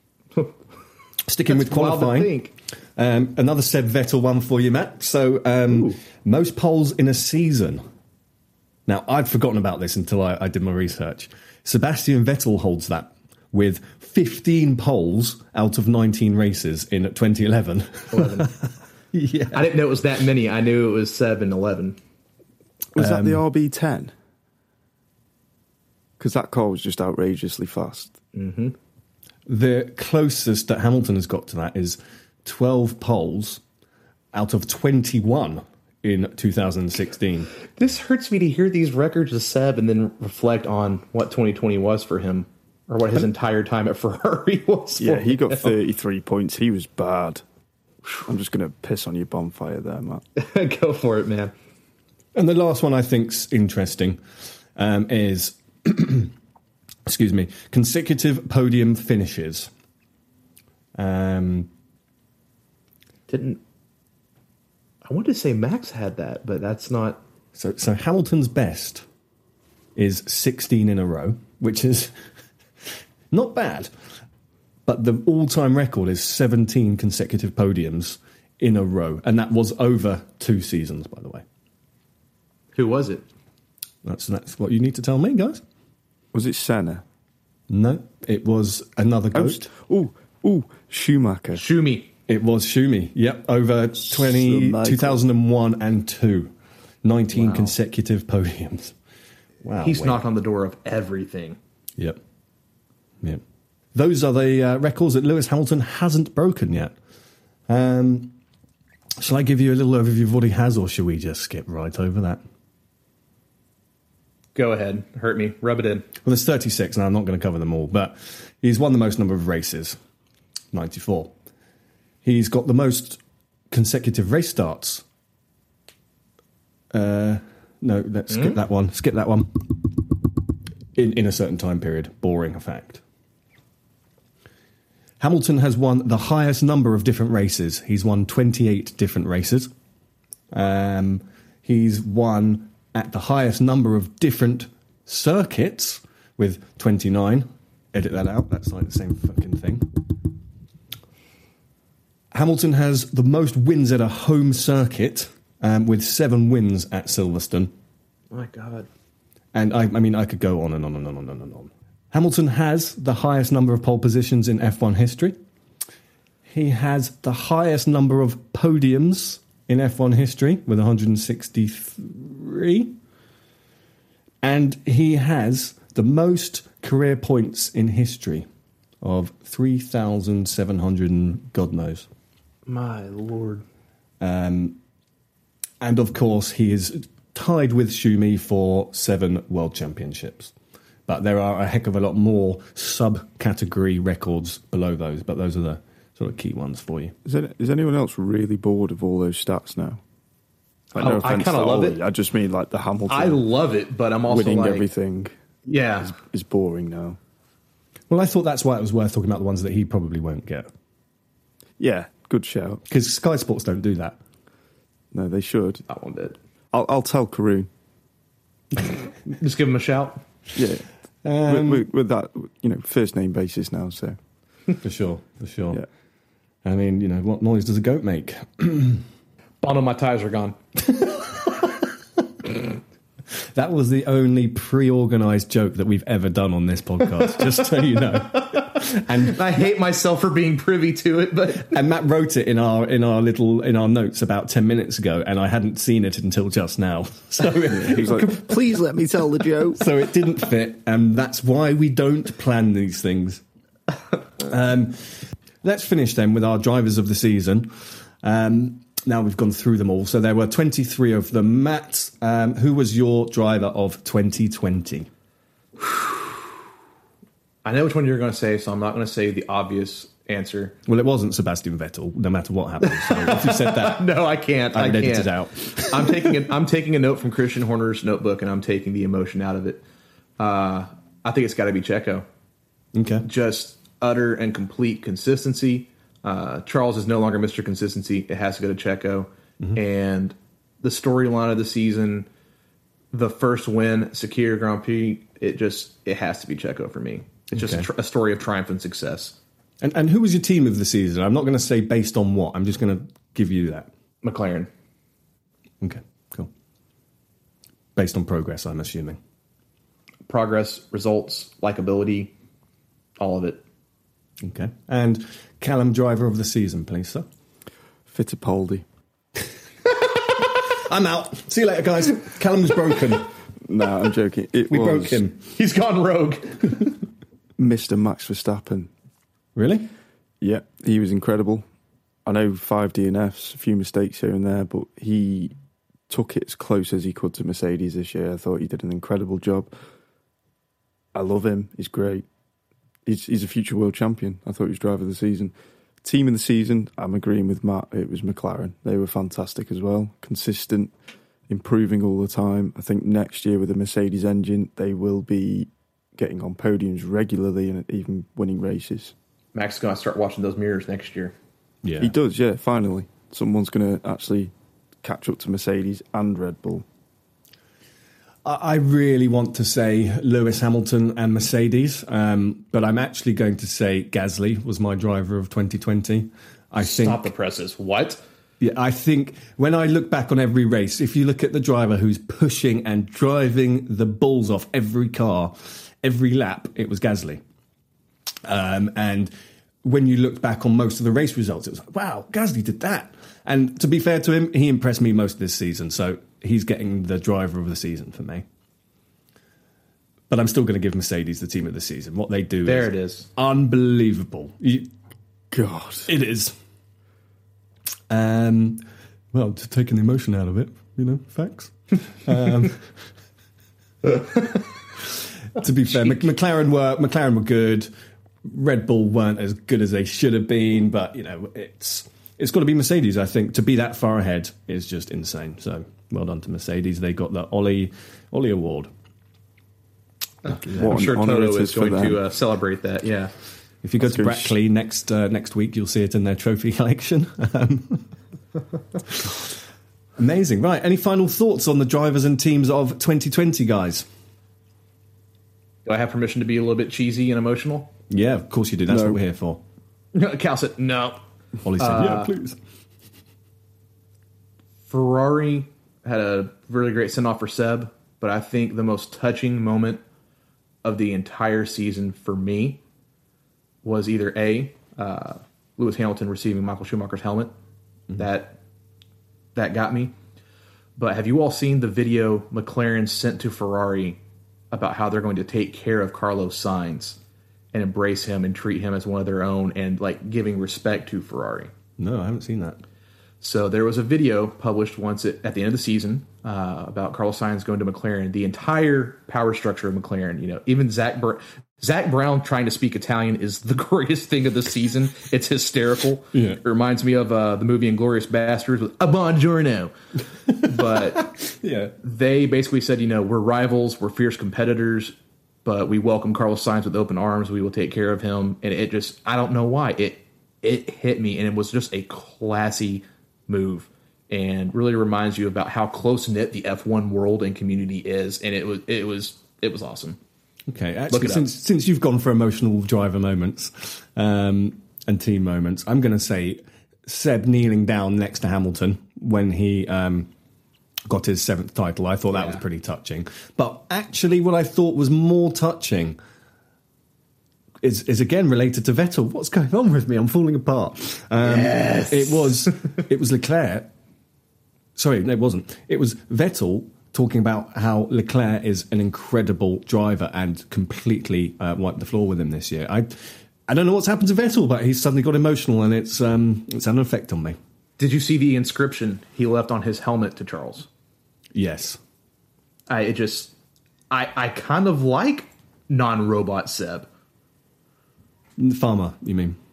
Sticking with that's wild to qualifying, think. um, another Seb Vettel one for you, Matt. So um, Ooh. most poles in a season. Now, I'd forgotten about this until I, I did my research. Sebastian Vettel holds that with fifteen poles out of nineteen races in twenty eleven. eleven. Yeah. I didn't know it was that many. I knew it was seven, eleven. Was that Um, the R B ten? Because that car was just outrageously fast. The closest that Hamilton has got to that is twelve poles out of twenty-one in two thousand sixteen. This hurts me to hear these records of Seb and then reflect on what twenty twenty was for him, or what his entire time at Ferrari was. Yeah, for he got him. thirty-three points. He was bad. I'm just going to piss on your bonfire there, Matt. Go for it, man. And the last one I think's interesting um, is, excuse me, consecutive podium finishes. Um, Didn't I wanted to say Max had that, but that's not. so, so Hamilton's best is sixteen in a row, which is not bad. But the all-time record is seventeen consecutive podiums in a row, and that was over two seasons, by the way. Who was it? That's that's what you need to tell me, guys. Was it Senna? No, it was another Oh, ghost. ooh, ooh, Schumacher. Schumi. It was Schumi. Yep, over twenty, Michael. two thousand one and two. nineteen Wow. consecutive podiums. Wow. He's wait. knocked on the door of everything. Yep. Yep. Those are the uh, records that Lewis Hamilton hasn't broken yet. Um, shall I give you a little overview of what he has, or shall we just skip right over that? Go ahead. Hurt me. Rub it in. Well, there's thirty-six, and I'm not going to cover them all, but he's won the most number of races, ninety-four. He's got the most consecutive race starts. Uh, no, let's skip that one. Skip that one. In, in a certain time period. Boring fact. Hamilton has won the highest number of different races. He's won twenty-eight different races. Um, he's won at the highest number of different circuits with twenty-nine. Edit that out. That's like the same fucking thing. Hamilton has the most wins at a home circuit um, with seven wins at Silverstone. My God. And I, I mean, I could go on and on and on and on and on. Hamilton has the highest number of pole positions in F one history. He has the highest number of podiums in F one history with one hundred sixty-three. And he has the most career points in history of three thousand seven hundred and God knows. My Lord. Um, and of course, he is tied with Schumi for seven world championships. But there are a heck of a lot more subcategory records below those. But those are the sort of key ones for you. Is, there, is anyone else really bored of all those stats now? Like, Oh, no I offense kinda to love Ollie, it. I just mean like the Hamilton I love it, but I'm also winning like, everything yeah. is, is boring now. Well, I thought that's why it was worth talking about the ones that he probably won't get. Yeah, good shout. Because Sky Sports don't do that. No, they should. That one did. I'll, I'll tell Karoon. Just give him a shout. Yeah, Um, with, with, with that, you know, first name basis now. So For sure, for sure. yeah. I mean, you know, what noise does a goat make? Bono, my tires are gone. That was the only pre-organised joke that we've ever done on this podcast, just so you know. And I hate myself for being privy to it, but and Matt wrote it in our in our little in our notes about ten minutes ago, and I hadn't seen it until just now. So He was like, please let me tell the joke. so it didn't fit, and that's why we don't plan these things. Um, let's finish then with our drivers of the season. Um, now we've gone through them all. So there were twenty-three of them. Matt, um, who was your driver of twenty twenty? I know which one you're going to say, so I'm not going to say the obvious answer. Well, it wasn't Sebastian Vettel, no matter what happened. So if you said that, No, I can't. I I would edit can't. it out. I'm taking a, I'm taking a note from Christian Horner's notebook, and I'm taking the emotion out of it. Uh, I think it's got to be Checo. Okay. Just utter and complete consistency. Uh, Charles is no longer Mister Consistency. It has to go to Checo. Mm-hmm. And the storyline of the season, the first win, Sakir Grand Prix, it just it has to be Checo for me. It's just Okay. a, tr- a story of triumph and success. And and who was your team of the season? I'm not going to say based on what. I'm just going to give you that. McLaren. Okay, cool. Based on progress, I'm assuming. Progress, results, likability, all of it. Okay. And Callum, driver of the season, please, sir. Fittipaldi. I'm out. See you later, guys. Callum's broken. No, I'm joking. It We was broke him. He's gone rogue. Mister Max Verstappen. Really? Yeah, he was incredible. I know five D N Fs, a few mistakes here and there, but he took it as close as he could to Mercedes this year. I thought he did an incredible job. I love him. He's great. He's, he's a future world champion. I thought he was driver of the season. Team of the season, I'm agreeing with Matt. It was McLaren. They were fantastic as well. Consistent, improving all the time. I think next year with the Mercedes engine, they will be getting on podiums regularly and even winning races. Max is going to start watching those mirrors next year. Yeah. He does, yeah, finally. Someone's going to actually catch up to Mercedes and Red Bull. I I really want to say Lewis Hamilton and Mercedes, um, but I'm actually going to say Gasly was my driver of twenty twenty. I think. Stop the presses. What? Yeah, I think when I look back on every race, if you look at the driver who's pushing and driving the balls off every car, every lap, it was Gasly. Um, and when you look back on most of the race results, it was like, wow, Gasly did that. And to be fair to him, he impressed me most this season. So he's getting the driver of the season for me. But I'm still going to give Mercedes the team of the season. What they do There is it is. unbelievable. You, God. it is. Um, well, to take an emotion out of it, you know, facts. Um, to be fair, Mc- McLaren were McLaren were good. Red Bull weren't as good as they should have been, but you know, it's it's got to be Mercedes. I think to be that far ahead is just insane. So well done to Mercedes. They got the Ollie Ollie Award. What I'm an sure honour Toto it is for going them. to uh, celebrate that. Yeah. If you go That's to good. Brackley next uh, next week, you'll see it in their trophy collection. Um, amazing. Right. Any final thoughts on the drivers and teams of twenty twenty, guys? Do I have permission to be a little bit cheesy and emotional? Yeah, of course you do. That's No. what we're here for. Cal said no. Ollie said, Uh, yeah, please. Ferrari had a really great send off for Seb, but I think the most touching moment of the entire season for me was either A, uh, Lewis Hamilton receiving Michael Schumacher's helmet. Mm-hmm. That that got me. But have you all seen the video McLaren sent to Ferrari about how they're going to take care of Carlos Sainz and embrace him and treat him as one of their own and like giving respect to Ferrari? No, I haven't seen that. So there was a video published once at, at the end of the season uh, about Carlos Sainz going to McLaren. The entire power structure of McLaren, you know, even Zach Br- Zach Brown trying to speak Italian is the greatest thing of the season. It's hysterical. Yeah. It reminds me of uh, the movie Inglourious Bastards with a buongiorno. But Yeah. they basically said, you know, we're rivals, we're fierce competitors, but we welcome Carlos Sainz with open arms. We will take care of him. And it just, I don't know why, it it hit me, and it was just a classy move, and really reminds you about how close knit the F one world and community is. And it was it was it was awesome. Okay, Look actually, it up. since since you've gone for emotional driver moments, um, and team moments, I'm going to say Seb kneeling down next to Hamilton when he um, got his seventh title. I thought that yeah. was pretty touching. But actually, what I thought was more touching is, is again related to Vettel. What's going on with me? I'm falling apart. Um, yes. It was it was Leclerc. Sorry, no, it wasn't. It was Vettel talking about how Leclerc is an incredible driver and completely uh, wiped the floor with him this year. I I don't know what's happened to Vettel, but he's suddenly got emotional, and it's um, it's had an effect on me. Did you see the inscription he left on his helmet to Charles? Yes. I it just I I kind of like non-robot Seb. Farmer, you mean?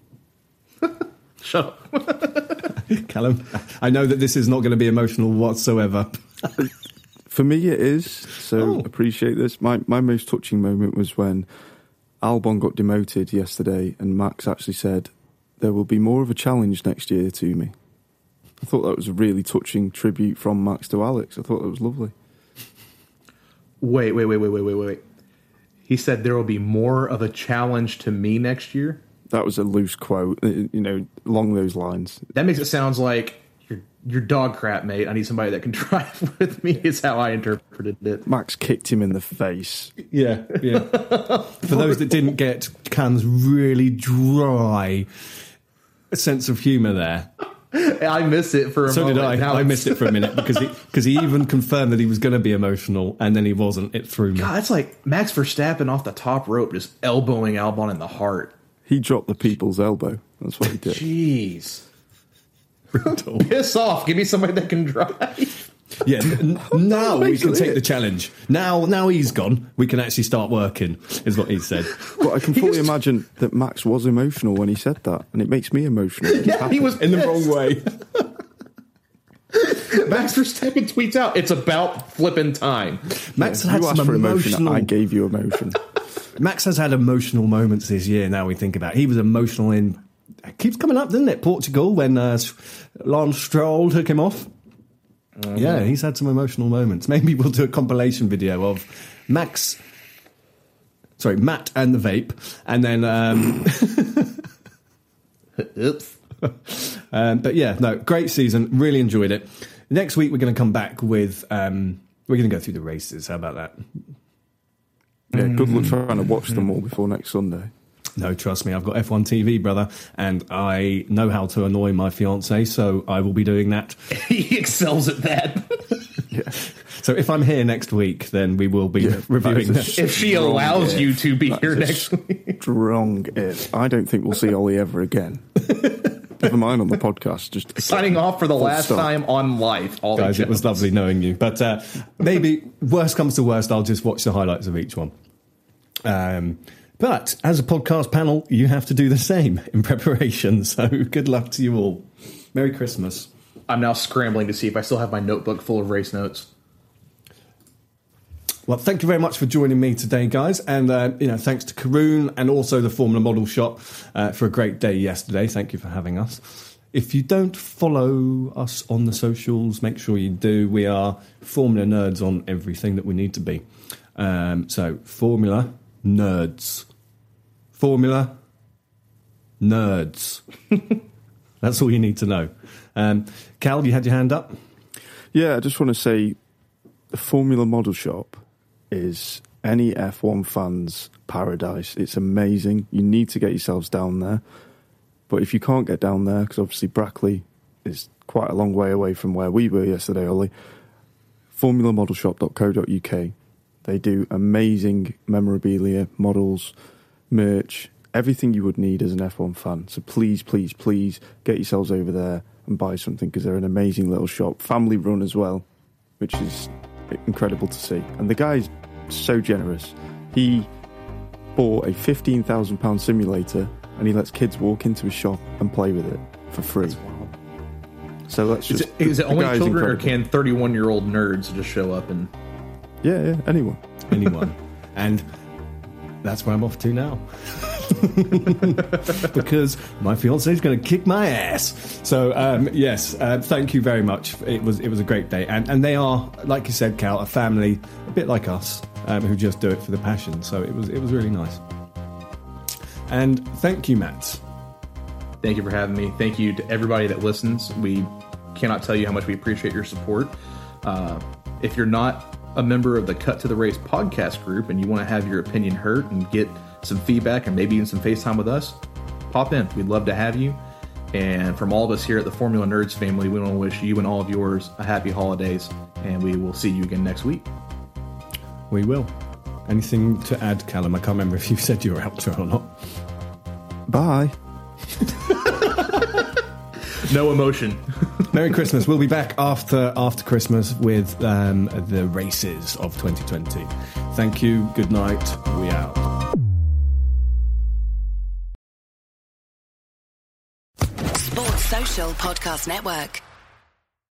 Shut up. Callum, I know that this is not going to be emotional whatsoever. For me, it is, so Oh. appreciate this. My my most touching moment was when Albon got demoted yesterday and Max actually said, there will be more of a challenge next year to me. I thought that was a really touching tribute from Max to Alex. I thought that was lovely. Wait, wait, wait, wait, wait, wait, wait. He said there will be more of a challenge to me next year? That was a loose quote, you know, along those lines. That makes it sound like you're, you're dog crap, mate. I need somebody that can drive with me, is how I interpreted it. Max kicked him in the face. Yeah, yeah. For those that didn't get Cam's really dry sense of humour there. I missed it for a so moment. So did I. Now I it's- missed it for a minute because he, because he even confirmed that he was going to be emotional and then he wasn't. It threw me. God, that's like Max Verstappen off the top rope just elbowing Albon in the heart. He dropped the people's elbow. That's what he did. Jeez. Brutal. Piss off. Give me somebody that can drive. Yeah, n- now we can Basically take it. the challenge. Now now he's gone, we can actually start working, is what he said. But I can fully imagine that Max was emotional when he said that, and it makes me emotional. It just Yeah, he happened. was In the wrong way. Max Verstappen tweets out, it's about flipping time. Max You had asked some for emotion, emotional... I gave you emotion. Max has had emotional moments this year, now we think about it. He was emotional in... It keeps coming up, doesn't it? Portugal, when uh, Lance Stroll took him off. Mm-hmm. Yeah, he's had some emotional moments. Maybe we'll do a compilation video of Max... Sorry, Matt and the vape. And then... Um, Oops. um, but yeah, no, great season. Really enjoyed it. Next week, we're going to come back with... Um, we're going to go through the races. How about that? Yeah, good luck trying to watch them all before next Sunday. No, trust me, I've got F one T V, brother, and I know how to annoy my fiancée, so I will be doing that. He excels at that. Yeah. So if I'm here next week, then we will be Yeah, reviewing that is this. a If she strong allows if. you to be That here is a next week. Strong if. I don't think we'll see Ollie ever again. Never mind on the podcast. Just Signing off for the Full last stop. time on life. Ollie Guys, it was Jones. lovely knowing you. But uh, maybe, worst comes to worst, I'll just watch the highlights of each one. Um, but as a podcast panel, you have to do the same in preparation. So good luck to you all. Merry Christmas. I'm now scrambling to see if I still have my notebook full of race notes. Well, thank you very much for joining me today, guys. And, uh, you know, thanks to Karoon and also the Formula Model Shop uh, for a great day yesterday. Thank you for having us. If you don't follow us on the socials, make sure you do. We are Formula Nerds on everything that we need to be. Um, so, Formula Nerds. Formula Nerds. That's all you need to know. Um, Cal, you had your hand up? Yeah, I just want to say the Formula Model Shop is any F one fan's paradise. It's amazing. You need to get yourselves down there. But if you can't get down there, because obviously Brackley is quite a long way away from where we were yesterday, Ollie, formula model shop dot co dot uk. They do amazing memorabilia, models, merch, everything you would need as an F one fan. So please, please, please get yourselves over there and buy something, because they're an amazing little shop. Family run as well, which is incredible to see. And the guy's so generous. He bought a fifteen thousand pounds simulator and he lets kids walk into his shop and play with it for free. So that's Is just... it, is it the only guy's children, or incredible. can thirty-one-year-old nerds just show up and... Yeah, yeah, anyone. Anyone. And that's where I'm off to now. Because my fiancé is going to kick my ass. So um, yes, uh, thank you very much. It was it was a great day, and and they are, like you said, Cal, a family, a bit like us, um, who just do it for the passion. So it was it was really nice. And thank you, Matt. Thank you for having me. Thank you to everybody that listens. We cannot tell you how much we appreciate your support. Uh, if you're not a member of the Cut to the Race podcast group and you want to have your opinion heard and get some feedback and maybe even some FaceTime with us, pop in. We'd love to have you. And from all of us here at the Formula Nerds family, we want to wish you and all of yours a happy holidays, and we will see you again next week. We will. Anything to add, Callum? I can't remember if you said you were outro or not. Bye. No emotion. Merry Christmas. We'll be back after after Christmas with um, the races of twenty twenty. Thank you. Good night. We out. Sports Social Podcast Network.